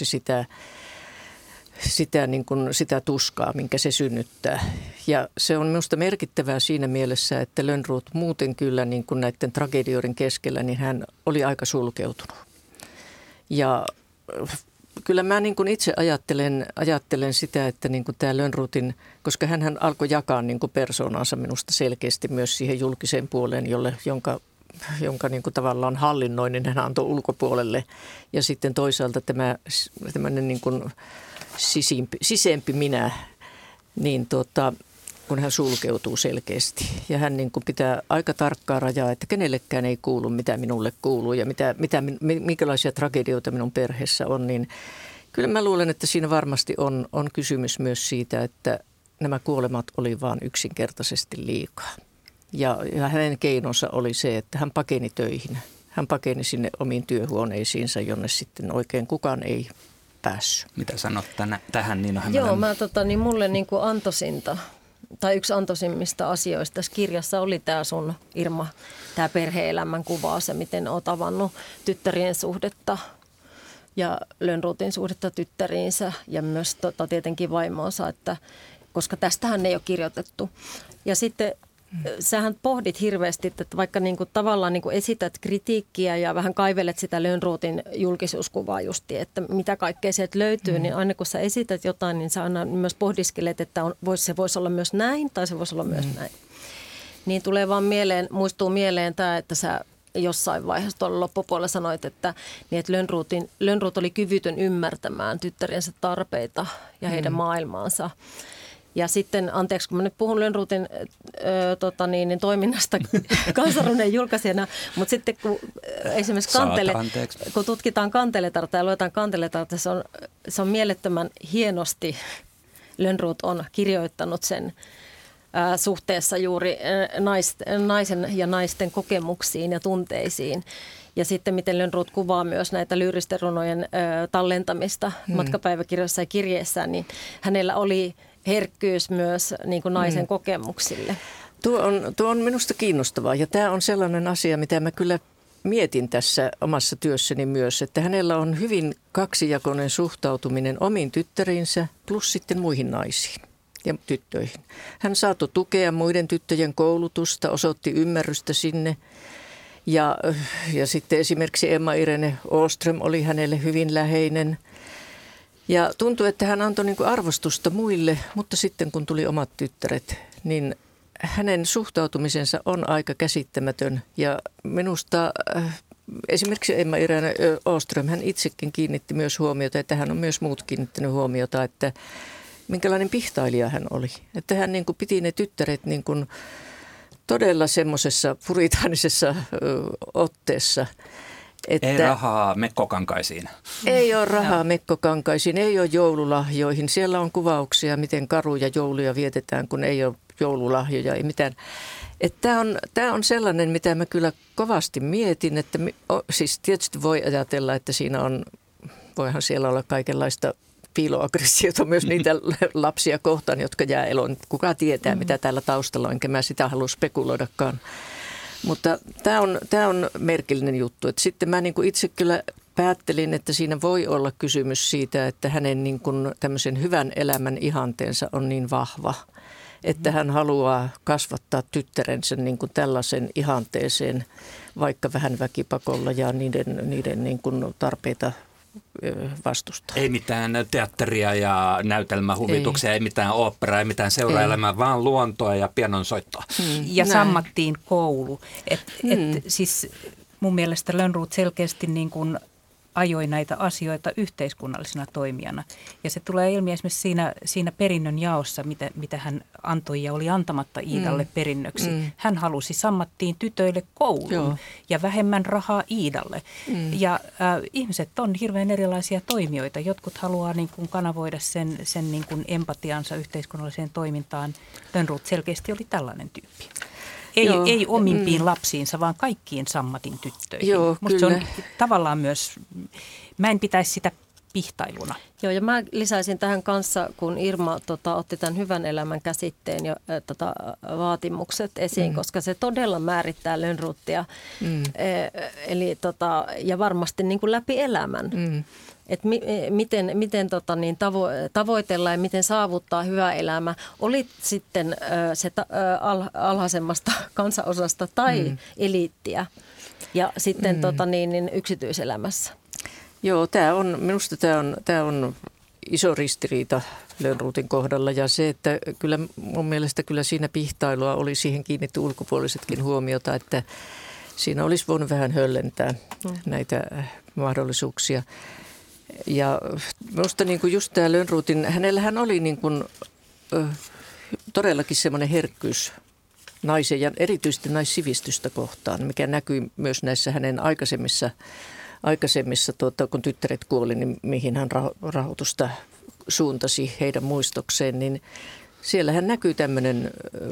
sitä tuskaa, minkä se synnyttää. Ja se on minusta merkittävää siinä mielessä, että Lönnrot muuten kyllä niin kuin näiden tragedioiden keskellä, niin hän oli aika sulkeutunut. Ja kyllä mä niin kuin itse ajattelen sitä, että niin kuin tämä Lönnrotin, koska hän alkoi jakaa niin kuin persoonansa minusta selkeästi myös siihen julkiseen puoleen, jonka niin kuin tavallaan hallinnoinnin hän antoi ulkopuolelle. Ja sitten toisaalta tämmöinen niin kuin sisempi minä, niin kun hän sulkeutuu selkeästi. Ja hän niin kuin pitää aika tarkkaa rajaa, että kenellekään ei kuulu, mitä minulle kuuluu ja minkälaisia tragedioita minun perheessä on. Niin kyllä mä luulen, että siinä varmasti on kysymys myös siitä, että nämä kuolemat oli vaan yksinkertaisesti liikaa. Ja hänen keinonsa oli se, että hän pakeni töihin. Hän pakeni sinne omiin työhuoneisiinsa, jonne sitten oikein kukaan ei päässyt. Mitä sanot tähän, Niina Hämälän? Joo, mulle niin kuin antoisinta, tai yksi antoisimmista asioista tässä kirjassa oli tämä sun, Irma, tämä perhe-elämän kuva, se miten olet avannut tyttärien suhdetta ja Lönnrotin suhdetta tyttäriinsä ja myös tietenkin vaimoonsa, koska tästähän ei ole kirjoitettu. Ja sitten sähän pohdit hirveästi, että vaikka niinku tavallaan niinku esität kritiikkiä ja vähän kaivelet sitä Lönnrotin julkisuuskuvaa justi, että mitä kaikkea sieltä löytyy, niin aina kun sä esität jotain, niin sä aina myös pohdiskelet, että se voisi olla myös näin tai se voisi olla myös näin. Niin tulee vaan muistuu mieleen tämä, että sä jossain vaiheessa tuolla loppupuolella sanoit, että Lönnrot oli kyvytön ymmärtämään tyttäriensä tarpeita ja heidän maailmaansa. Ja sitten, anteeksi, kun mä nyt puhun Lönnrotin toiminnasta kansanrunojen julkaisijana, mutta sitten kun esimerkiksi kun tutkitaan kanteletarta ja luetaan kanteletarta, se on mielettömän hienosti Lönnrot on kirjoittanut sen suhteessa juuri naisen ja naisten kokemuksiin ja tunteisiin. Ja sitten miten Lönnrot kuvaa myös näitä lyyristen runojen tallentamista matkapäiväkirjoissa ja kirjeissään, niin hänellä oli herkkyys myös niin kuin naisen kokemuksille. Tuo on minusta kiinnostavaa ja tämä on sellainen asia, mitä mä kyllä mietin tässä omassa työssäni myös, että hänellä on hyvin kaksijakoinen suhtautuminen omiin tyttäriinsä plus sitten muihin naisiin ja tyttöihin. Hän saattoi tukea muiden tyttöjen koulutusta, osoitti ymmärrystä sinne ja sitten esimerkiksi Emma Irene Åström oli hänelle hyvin läheinen. Ja tuntui, että hän antoi niin kuin arvostusta muille, mutta sitten kun tuli omat tyttäret, niin hänen suhtautumisensa on aika käsittämätön. Ja minusta esimerkiksi Emma Irene Åström, hän itsekin kiinnitti myös huomiota, että hän on myös muut kiinnittänyt huomiota, että minkälainen pihtailija hän oli. Että hän niin kuin piti ne tyttäret niin kuin todella semmoisessa puritaanisessa otteessa. Että ei rahaa mekkokankaisiin. Ei ole rahaa mekkokankaisiin, ei ole joululahjoihin. Siellä on kuvauksia, miten karuja jouluja vietetään, kun ei ole joululahjoja, ei mitään. Tämä on sellainen, mitä mä kyllä kovasti mietin, että siis tietysti voi ajatella, että voihan siellä olla kaikenlaista piiloaggressiota myös niitä lapsia kohtaan, jotka jää eloon. Kuka tietää, mitä täällä taustalla on, enkä mä sitä halua spekuloidakaan. Mutta tämä on merkillinen juttu. Että sitten mä niin kuin itse kyllä päättelin, että siinä voi olla kysymys siitä, että hänen niin kuin tämmöisen hyvän elämän ihanteensa on niin vahva, että hän haluaa kasvattaa tyttärensä niin kuin tällaisen ihanteeseen. vaikka vähän väkipakolla ja niiden niin kuin tarpeita vastustaa. Ei mitään teatteria ja näytelmähuvituksia, ei mitään oopperaa, ei mitään seuraelämää, vaan luontoa ja pianonsoittoa. Ja sammattiin koulu. Siis mun mielestä Lönnrot selkeästi niin kuin ajoi näitä asioita yhteiskunnallisena toimijana. Ja se tulee ilmi esimerkiksi siinä perinnön jaossa, mitä hän antoi ja oli antamatta Iidalle perinnöksi. Hän halusi sammattiin tytöille koulun ja vähemmän rahaa Iidalle. Ja ihmiset on hirveän erilaisia toimijoita. Jotkut haluaa niin kuin kanavoida sen niin kuin empatiansa yhteiskunnalliseen toimintaan. Lönnrot selkeästi oli tällainen tyyppi. Ei omimpiin lapsiinsa, vaan kaikkiin sammatin tyttöihin. Musta se on tavallaan myös, mä en pitäisi sitä pihtailuna. Joo, ja mä lisäisin tähän kanssa, kun Irma otti tämän hyvän elämän käsitteen ja vaatimukset esiin, koska se todella määrittää Lönnrotia, ja varmasti niin kuin läpi elämän. Että miten tavoitellaan ja miten saavuttaa hyvä elämä, oli sitten se alhaisemmasta kansanosasta tai eliittiä ja sitten yksityiselämässä. Joo, minusta tämä on iso ristiriita Lönnrotin kohdalla ja se, että kyllä mun mielestä kyllä siinä pihtailua oli siihen kiinnitetty ulkopuolisetkin huomiota, että siinä olisi voinut vähän höllentää näitä mahdollisuuksia. Ja minusta niin kuin just tämä Lönnrotin, hänellähän oli niin kuin, todellakin semmoinen herkkyys naisen ja erityisesti naissivistystä kohtaan, mikä näkyy myös näissä hänen aikaisemmissa kun tyttäret kuoli, niin mihin hän rahoitusta suuntasi heidän muistokseen, niin siellähän näkyy tämmöinen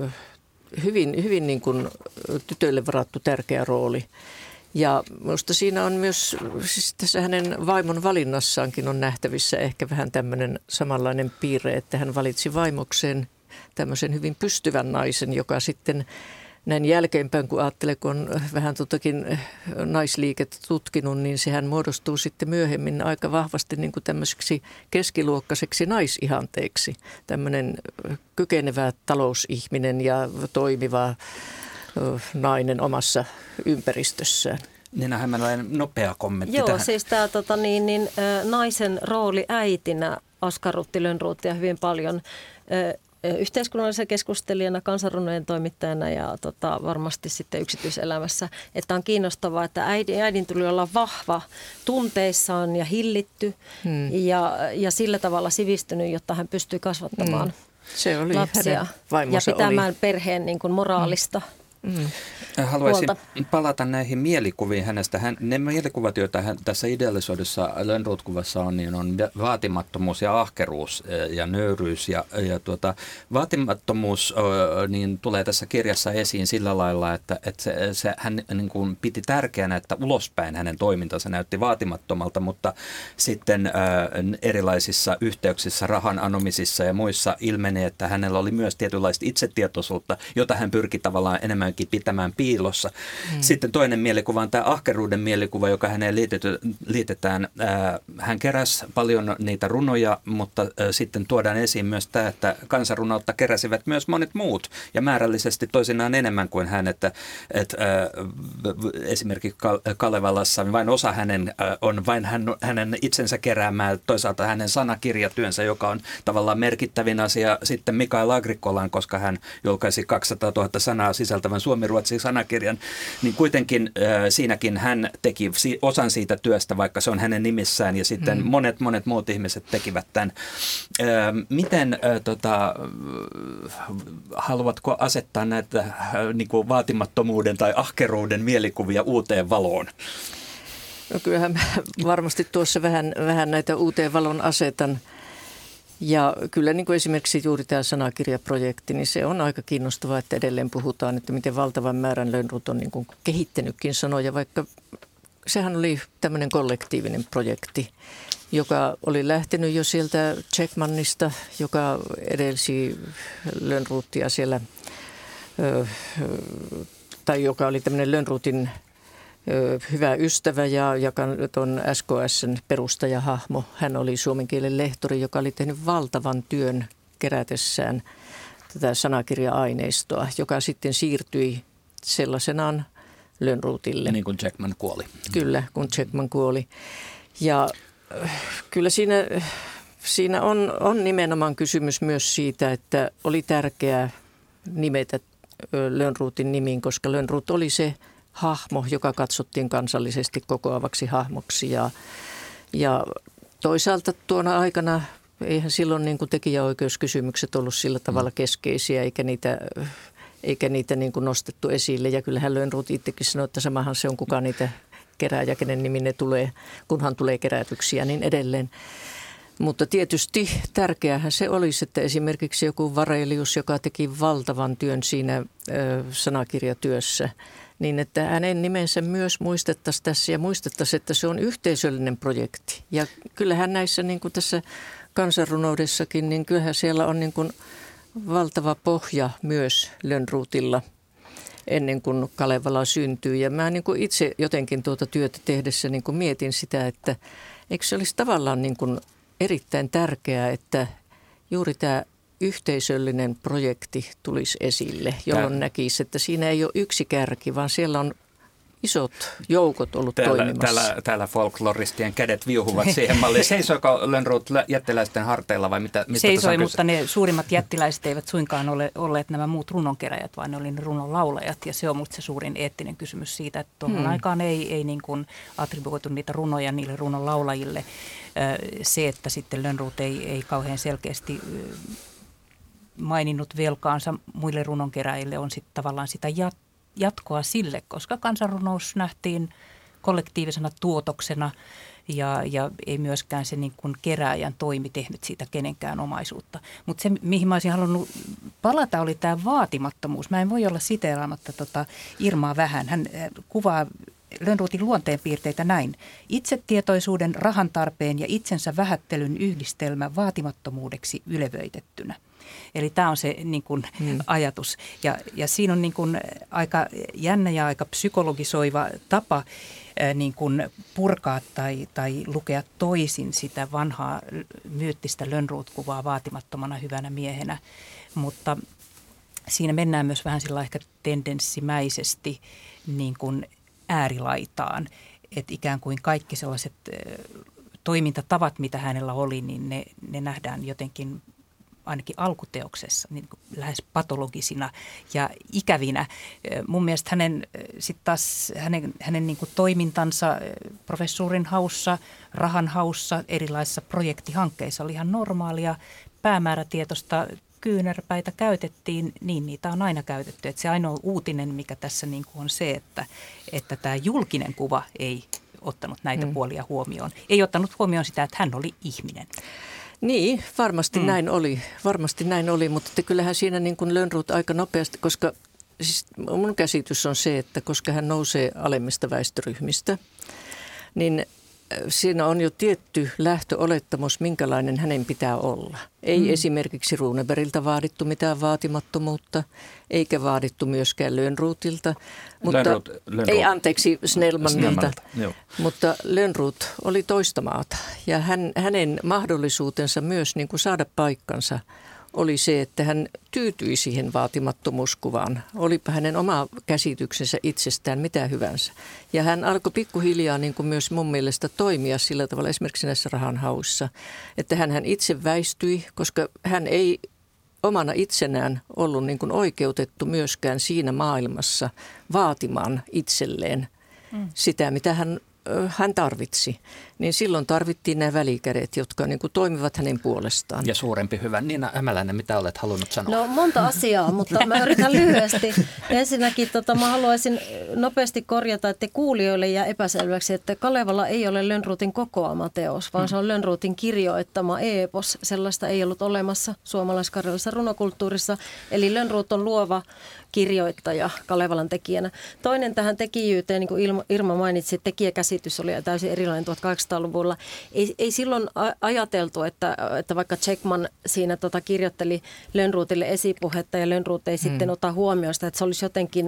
hyvin niin kuin tytöille varattu tärkeä rooli. Ja minusta siinä on myös, siis tässä hänen vaimon valinnassaankin on nähtävissä ehkä vähän tämmöinen samanlainen piirre, että hän valitsi vaimokseen tämmöisen hyvin pystyvän naisen, joka sitten näin jälkeenpäin, kun ajattelee, kun on vähän naisliikettä tutkinut, niin sehän muodostuu sitten myöhemmin aika vahvasti niin kuin tämmöiseksi keskiluokkaiseksi naisihanteeksi. Tämmöinen kykenevä talousihminen ja toimiva nainen omassa ympäristössään. Niina Hämäläinen, nopea kommentti tähän. Joo, siis tämä naisen rooli äitinä askarrutti Lönnrotia hyvin paljon yhteiskunnallisena keskustelijana, kansanrunojen toimittajana ja varmasti sitten yksityiselämässä. Että on kiinnostavaa, että äidin tuli olla vahva tunteissaan ja hillitty ja sillä tavalla sivistynyt, jotta hän pystyi kasvattamaan se oli lapsia ja pitämään perheen niin kuin moraalista. Haluaisin palata näihin mielikuviin hänestä. Ne mielikuvat, joita hän tässä idealisoidussa Lönnrot-kuvassa on, niin on vaatimattomuus ja ahkeruus ja nöyryys. Ja vaatimattomuus niin tulee tässä kirjassa esiin sillä lailla, että hän niin kuin piti tärkeänä, että ulospäin hänen toimintansa näytti vaatimattomalta, mutta sitten erilaisissa yhteyksissä, rahan anomisissa ja muissa ilmenee, että hänellä oli myös tietynlaista itsetietoisuutta, jota hän pyrki tavallaan enemmänkin pitämään piilossa. Sitten toinen mielikuva on tämä ahkeruuden mielikuva, joka häneen liitetään. Hän keräsi paljon niitä runoja, mutta sitten tuodaan esiin myös tämä, että kansanrunoutta keräsivät myös monet muut ja määrällisesti toisinaan enemmän kuin hän. Että esimerkiksi Kalevalassa vain osa on vain hänen itsensä keräämään, toisaalta hänen sanakirjatyönsä, joka on tavallaan merkittävin asia sitten Mikael Agrikolan, koska hän julkaisi 200 000 sanaa sisältävän suomi-ruotsin sanakirjan, niin kuitenkin siinäkin hän teki osan siitä työstä, vaikka se on hänen nimissään, ja sitten monet muut ihmiset tekivät tämän. Miten haluatko asettaa näitä niin kuin vaatimattomuuden tai ahkeruuden mielikuvia uuteen valoon? No kyllähän mä varmasti tuossa vähän näitä uuteen valon asetan. Ja kyllä niin kuin esimerkiksi juuri tämä sanakirjaprojekti, niin se on aika kiinnostavaa, että edelleen puhutaan, että miten valtavan määrän Lönnrot on niin kuin kehittänytkin sanoja, vaikka sehän oli tämmöinen kollektiivinen projekti, joka oli lähtenyt jo sieltä Checkmannista, joka edelsi Lönnrotia siellä, tai joka oli tämmöinen Lönnrotin hyvä ystävä ja tuon SKS:n perustajahahmo. Hän oli suomen kielen lehtori, joka oli tehnyt valtavan työn kerätessään tätä sanakirja-aineistoa, joka sitten siirtyi sellaisenaan Lönnrotille. Niin kuin Jackman kuoli. Kyllä, kun Jackman kuoli. Ja kyllä siinä on nimenomaan kysymys myös siitä, että oli tärkeää nimetä Lönnrotin nimiin, koska Lönnrot oli se hahmo, joka katsottiin kansallisesti kokoavaksi hahmoksi. Ja toisaalta tuona aikana eihän silloin niin kuin tekijäoikeuskysymykset ollut sillä tavalla keskeisiä, eikä niitä niin kuin nostettu esille. Ja kyllähän Lönnrot itsekin sanoi, että samahan se on, kuka niitä kerää ja kenen nimi ne tulee, kunhan tulee kerätyksiä ja niin edelleen. Mutta tietysti tärkeähän se olisi, että esimerkiksi joku Varelius, joka teki valtavan työn siinä sanakirjatyössä, niin että hänen nimensä myös muistettaisiin tässä ja muistettaisiin, että se on yhteisöllinen projekti. Ja kyllähän näissä niin kuin tässä kansanrunoudessakin, niin kyllähän siellä on niin kuin valtava pohja myös Lönnrotilla ennen kuin Kalevala syntyy. Ja mä niin kuin itse jotenkin tuota työtä tehdessä niin kuin mietin sitä, että eikö se olisi tavallaan niin kuin erittäin tärkeää, että juuri tämä yhteisöllinen projekti tulisi esille, jolloin näkisi, että siinä ei ole yksi kärki, vaan siellä on isot joukot ollut toimimassa. Täällä folkloristien kädet viuhuvat siihen malliin. Seisoiko Lönnrot jättiläisten harteilla vai mistä seisoi, mutta ne suurimmat jättiläiset eivät suinkaan ole olleet nämä muut runonkeräjät, vaan ne oli ne runonlaulajat. Ja se on minusta se suurin eettinen kysymys siitä, että tuohon aikaan ei niin kuin attribuoitu niitä runoja niille runonlaulajille. Se, että sitten Lönnrot ei kauhean selkeästi maininnut velkaansa muille runonkeräjille, on sitten tavallaan sitä jatkoa sille, koska kansanrunous nähtiin kollektiivisena tuotoksena ja ei myöskään se niin kuin kerääjän toimi tehnyt siitä kenenkään omaisuutta. Mutta se, mihin mä olisin halunnut palata, oli tämä vaatimattomuus. Mä en voi olla siteeraamatta Irmaa vähän. Hän kuvaa Lönnrotin luonteenpiirteitä näin. Itsetietoisuuden, rahan tarpeen ja itsensä vähättelyn yhdistelmä vaatimattomuudeksi ylevöitettynä. Eli tämä on se niin kuin, ajatus. Ja siinä on niin kuin, aika jännä ja aika psykologisoiva tapa niin kuin, purkaa tai lukea toisin sitä vanhaa myyttistä Lönnrot-kuvaa vaatimattomana hyvänä miehenä. Mutta siinä mennään myös vähän sillä ehkä tendenssimäisesti niin kuin äärilaitaan, että ikään kuin kaikki sellaiset toimintatavat, mitä hänellä oli, niin ne nähdään jotenkin ainakin alkuteoksessa niin kuin lähes patologisina ja ikävinä. Mun mielestä hänen niin kuin toimintansa professuurin haussa, rahan haussa, erilaisissa projektihankkeissa oli ihan normaalia päämäärätietoista kyynärpäitä käytettiin, niin niitä on aina käytetty. Että se ainoa uutinen, mikä tässä niin kuin on se, että tämä julkinen kuva ei ottanut näitä puolia huomioon. Ei ottanut huomioon sitä, että hän oli ihminen. Niin, varmasti näin oli, mutta kyllähän siinä niin kuin Lönnrot aika nopeasti, koska siis mun käsitys on se, että koska hän nousee alemmista väestöryhmistä, niin siinä on jo tietty lähtöolettamus, minkälainen hänen pitää olla. Ei esimerkiksi Runebergiltä vaadittu mitään vaatimattomuutta, eikä vaadittu myöskään Lönnrotilta. Ei, anteeksi, Snellmanilta. Mutta Lönnrot oli toista maata ja hänen mahdollisuutensa myös niin kuin saada paikkansa oli se, että hän tyytyi siihen vaatimattomuuskuvaan. Olipa hänen oma käsityksensä itsestään mitä hyvänsä. Ja hän alkoi pikkuhiljaa niin kuin myös mun mielestä toimia sillä tavalla esimerkiksi näissä rahanhauissa, että hän itse väistyi, koska hän ei omana itsenään ollut niin kuin oikeutettu myöskään siinä maailmassa vaatimaan itselleen sitä, mitä hän tarvitsi, niin silloin tarvittiin nämä välikädet, jotka niin kuin toimivat hänen puolestaan. Ja suurempi hyvä. Niina Hämäläinen, mitä olet halunnut sanoa? No monta asiaa, mutta mä yritän lyhyesti. Ensinnäkin mä haluaisin nopeasti korjata, että kuulijoille jää epäselväksi, että Kalevala ei ole Lönnrotin kokoama teos, vaan se on Lönnrotin kirjoittama epos. Sellaista ei ollut olemassa suomalais-karjalaisessa runokulttuurissa. Eli Lönnrot on luova kirjoittaja Kalevalan tekijänä. Toinen tähän tekijyyteen, niin kuin Irma mainitsi, tekijäkäsitys oli täysin erilainen 1800-luvulla. Ei silloin ajateltu, että vaikka Jackman siinä kirjoitteli Lönnrotille esipuhetta ja Lönnrot ei sitten ota huomioon sitä, että se olisi jotenkin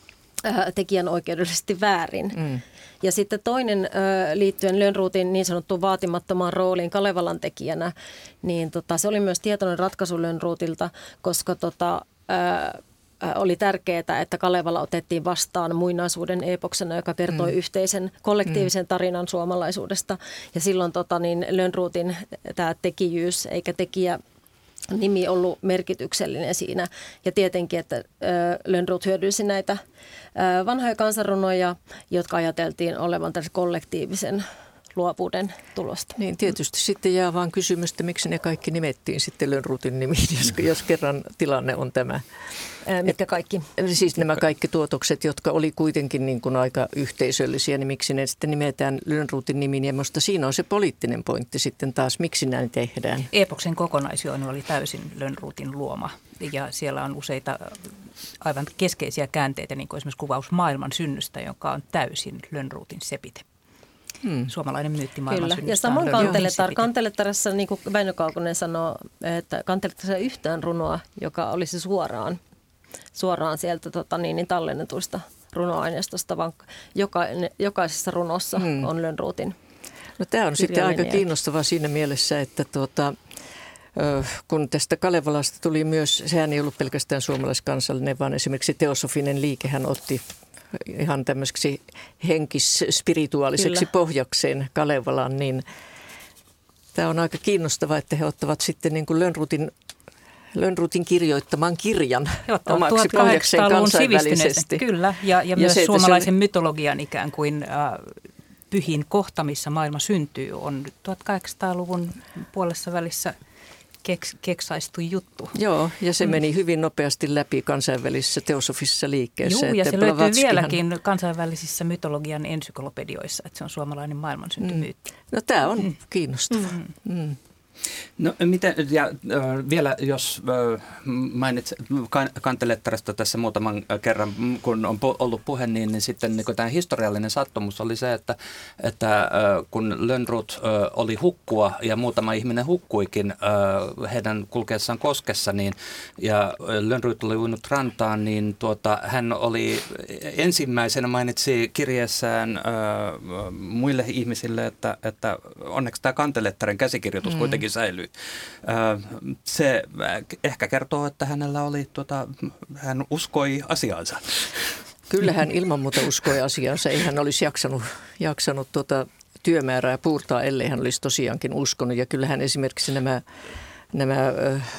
tekijänoikeudellisesti väärin. Ja sitten toinen liittyen Lönnrotin niin sanottuun vaatimattomaan rooliin Kalevalan tekijänä, niin se oli myös tietoinen ratkaisu Lönnrotilta, koska oli tärkeää, että Kalevala otettiin vastaan muinaisuuden eepoksena, joka kertoi yhteisen kollektiivisen tarinan suomalaisuudesta. Ja silloin Lönnrotin tämä tekijyys eikä tekijä nimi ollut merkityksellinen siinä. Ja tietenkin, että Lönnrot hyödynsi näitä vanhoja kansanrunoja, jotka ajateltiin olevan tässä kollektiivisen luovuuden tulosta. Niin tietysti sitten jää vaan kysymys, että miksi ne kaikki nimettiin sitten Lönnrotin nimiin, jos kerran tilanne on tämä. Mitkä kaikki? Siis nämä kaikki tuotokset, jotka oli kuitenkin niin kuin aika yhteisöllisiä, niin miksi ne sitten nimetään Lönnrotin nimiin? Ja minusta siinä on se poliittinen pointti sitten taas, miksi näin tehdään. Epoksen kokonaisuus oli täysin Lönnrotin luoma ja siellä on useita aivan keskeisiä käänteitä, niin kuin esimerkiksi kuvaus maailman synnystä, joka on täysin Lönnrotin sepite. Suomalainen myytti maailman synnystä. Ja samoin Kantelettarassa, niin kuin Väinö Kaukonen sanoo, että Kantelettarassa yhtään runoa, joka olisi suoraan sieltä tallennetuista runoaineistosta, vaan jokaisessa runossa on Lönnrotin. No, tämä on sitten aika kiinnostavaa siinä mielessä, että kun tästä Kalevalasta tuli myös, sehän ei ollut pelkästään suomalaiskansallinen, vaan esimerkiksi teosofinen liikehän otti ihan tämmöiseksi henkis-spirituaaliseksi pohjakseen Kalevalan, niin tämä on aika kiinnostavaa, että he ottavat sitten niin kuin Lönnrotin kirjoittaman kirjan omaksi pohjakseen kansainvälisesti. Kyllä, ja myös suomalaisen mytologian ikään kuin pyhin kohta, missä maailma syntyy, on 1800-luvun puolessa välissä keksaistu juttu. Joo, ja se meni hyvin nopeasti läpi kansainvälisessä teosofisessa liikkeessä. Joo, ja se löytyy vieläkin kansainvälisissä mytologian ensyklopedioissa, että se on suomalainen maailmansyntymyytti. No, tämä on kiinnostavaa. No miten, ja vielä jos mainitsit Kantelettarasta tässä muutaman kerran, kun on ollut puhe, niin sitten niin tämä historiallinen sattumus oli se, että kun Lönnrot oli hukkua ja muutama ihminen hukkuikin heidän kulkeessaan koskessa, niin, ja Lönnrot oli uinut rantaan, niin hän oli ensimmäisenä mainitsi kirjeessään muille ihmisille, että onneksi tämä Kantelettaren käsikirjoitus kuitenkin säilyi. Se ehkä kertoo, että hänellä oli, hän uskoi asiaansa. Kyllä hän ilman muuta uskoi asiaansa. Ei hän olisi jaksanut työmäärää puurtaa, ellei hän olisi tosiaankin uskonut. Ja kyllähän esimerkiksi nämä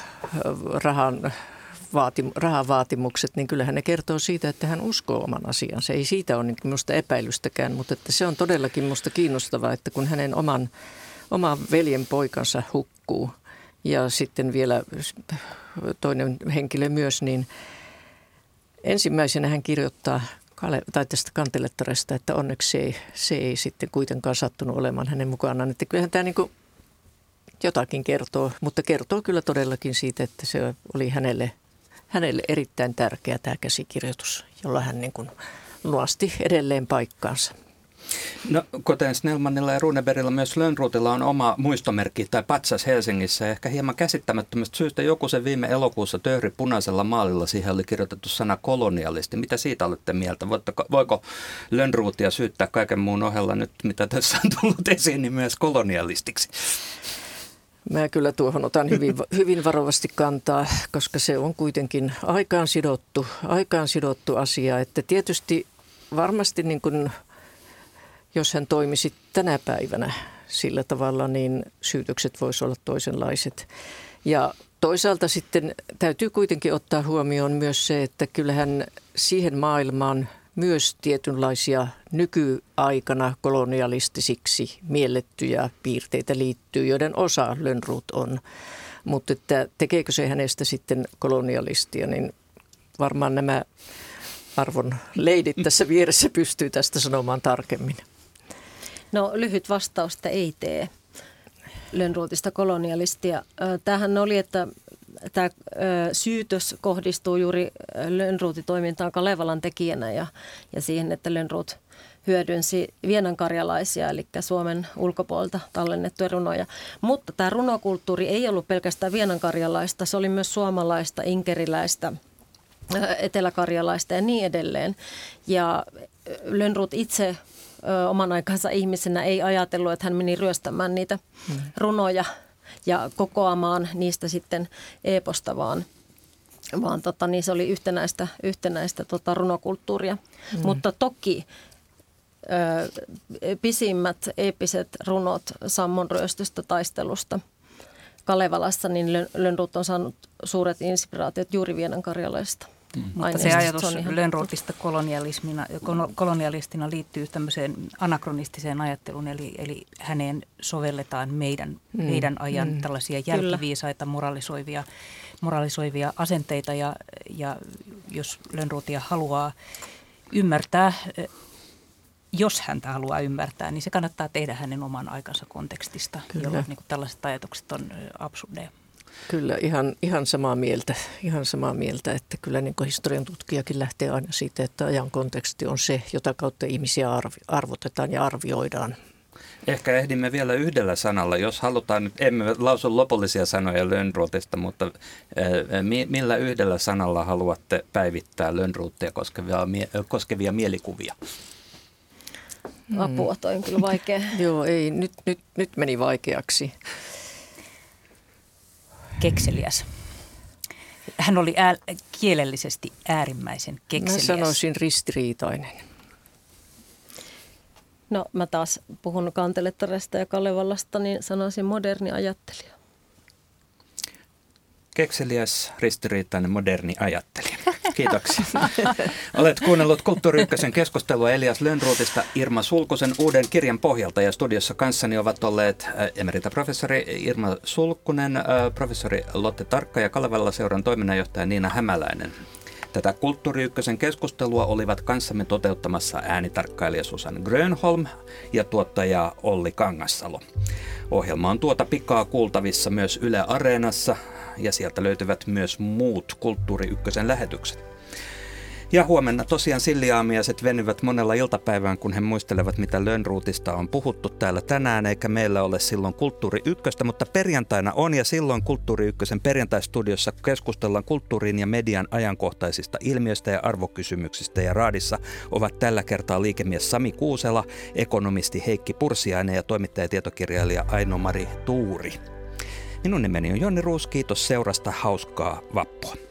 rahavaatimukset, niin kyllähän ne kertoo siitä, että hän uskoo oman asiansa. Ei siitä ole minusta epäilystäkään, mutta että se on todellakin minusta kiinnostavaa, että kun hänen oma veljen poikansa hukkuu ja sitten vielä toinen henkilö myös, niin ensimmäisenä hän kirjoittaa tästä Kantelettaresta, että onneksi se ei sitten kuitenkaan sattunut olemaan hänen mukanaan. Että kyllähän tämä niin kuin jotakin kertoo, mutta kertoo kyllä todellakin siitä, että se oli hänelle erittäin tärkeä tämä käsikirjoitus, jolla hän niin kuin luosti edelleen paikkaansa. No, kuten Snellmanilla ja Runebergilla, myös Lönnrotilla on oma muistomerkki tai patsas Helsingissä. Ehkä hieman käsittämättömästä syystä joku sen viime elokuussa töyri punaisella maalilla. Siihen oli kirjoitettu sana kolonialisti. Mitä siitä olette mieltä? Voiko Lönnrotia syyttää kaiken muun ohella nyt, mitä tässä on tullut esiin, niin myös kolonialistiksi? Mä kyllä tuohon otan hyvin varovasti kantaa, koska se on kuitenkin aikaan sidottu asia. Että tietysti varmasti niin kuin jos hän toimisi tänä päivänä sillä tavalla, niin syytökset voisivat olla toisenlaiset. Ja toisaalta sitten täytyy kuitenkin ottaa huomioon myös se, että kyllähän siihen maailmaan myös tietynlaisia nykyaikana kolonialistisiksi miellettyjä piirteitä liittyy, joiden osa Lönnrot on. Mutta että tekeekö se hänestä sitten kolonialistia, niin varmaan nämä arvon leidit tässä vieressä pystyy tästä sanomaan tarkemmin. No, lyhyt vastaus, että ei tee Lönnrotista kolonialistia. Tämähän oli, että tämä syytös kohdistuu juuri Lönnrotin toimintaan Kalevalan tekijänä ja siihen, että Lönnrot hyödynsi vienankarjalaisia, eli Suomen ulkopuolelta tallennettuja runoja. Mutta tämä runokulttuuri ei ollut pelkästään vienankarjalaista, se oli myös suomalaista, inkeriläistä, eteläkarjalaista ja niin edelleen. Ja Lönnrot itse oman aikansa ihmisenä ei ajatellut, että hän meni ryöstämään niitä runoja ja kokoamaan niistä sitten eeposta, vaan vaan niin se oli yhtenäistä runokulttuuria. Mutta toki pisimmät eeppiset runot Sammon ryöstöstä taistelusta Kalevalassa, niin Lönnrot on saanut suuret inspiraatiot juuri Vienan Karjalaisesta. Mutta se ajatus Lönnrotista kolonialistina liittyy tämmöiseen anakronistiseen ajatteluun, eli häneen sovelletaan meidän ajan tällaisia jälkiviisaita moralisoivia asenteita, ja jos Lönnrotia haluaa ymmärtää, jos häntä haluaa ymmärtää, niin se kannattaa tehdä hänen oman aikansa kontekstista, jolloin niin kuin tällaiset ajatukset on absurdeja. Kyllä, ihan samaa mieltä, että kyllä niin kuin historian tutkijakin lähtee aina siitä, että ajan konteksti on se, jota kautta ihmisiä arvotetaan ja arvioidaan. Ehkä ehdimme vielä yhdellä sanalla, jos halutaan, nyt emme lausu lopullisia sanoja Lönnrotista, mutta millä yhdellä sanalla haluatte päivittää Lönnrotia koskevia mielikuvia? Apua, toi on kyllä vaikea. Joo, ei, nyt meni vaikeaksi. Kekseliäs. Hän oli kielellisesti äärimmäisen kekseliäs. Mä sanoisin ristiriitainen. No mä taas puhun Kantelettaresta ja Kalevallasta, niin sanoisin moderni ajattelija. Kekseliäs, ristiriitainen, moderni ajattelija. Kiitoksia. Olet kuunnellut Kulttuuri Ykkösen keskustelua Elias Lönnrotista Irma Sulkusen uuden kirjan pohjalta, ja studiossa kanssani ovat olleet emeritaprofessori Irma Sulkunen, professori Lotte Tarkka ja Kalevala-seuran toiminnanjohtaja Niina Hämäläinen. Tätä Kulttuuri Ykkösen keskustelua olivat kanssamme toteuttamassa äänitarkkailija Susan Grönholm ja tuottaja Olli Kangassalo. Ohjelma on tuota pikaa kuultavissa myös Yle Areenassa, ja sieltä löytyvät myös muut Kulttuuri Ykkösen lähetykset. Ja huomenna tosiaan silliaamiaiset venyvät monella iltapäivään, kun he muistelevat, mitä Lönnrotista on puhuttu täällä tänään, eikä meillä ole silloin Kulttuuri Ykköstä, mutta perjantaina on, ja silloin Kulttuuri Ykkösen perjantaistudiossa keskustellaan kulttuurin ja median ajankohtaisista ilmiöistä ja arvokysymyksistä, ja raadissa ovat tällä kertaa liikemies Sami Kuusela, ekonomisti Heikki Pursiainen ja toimittaja ja tietokirjailija Aino-Mari Tuuri. Minun nimeni on Jonni Ruus, kiitos seurasta, hauskaa vappua.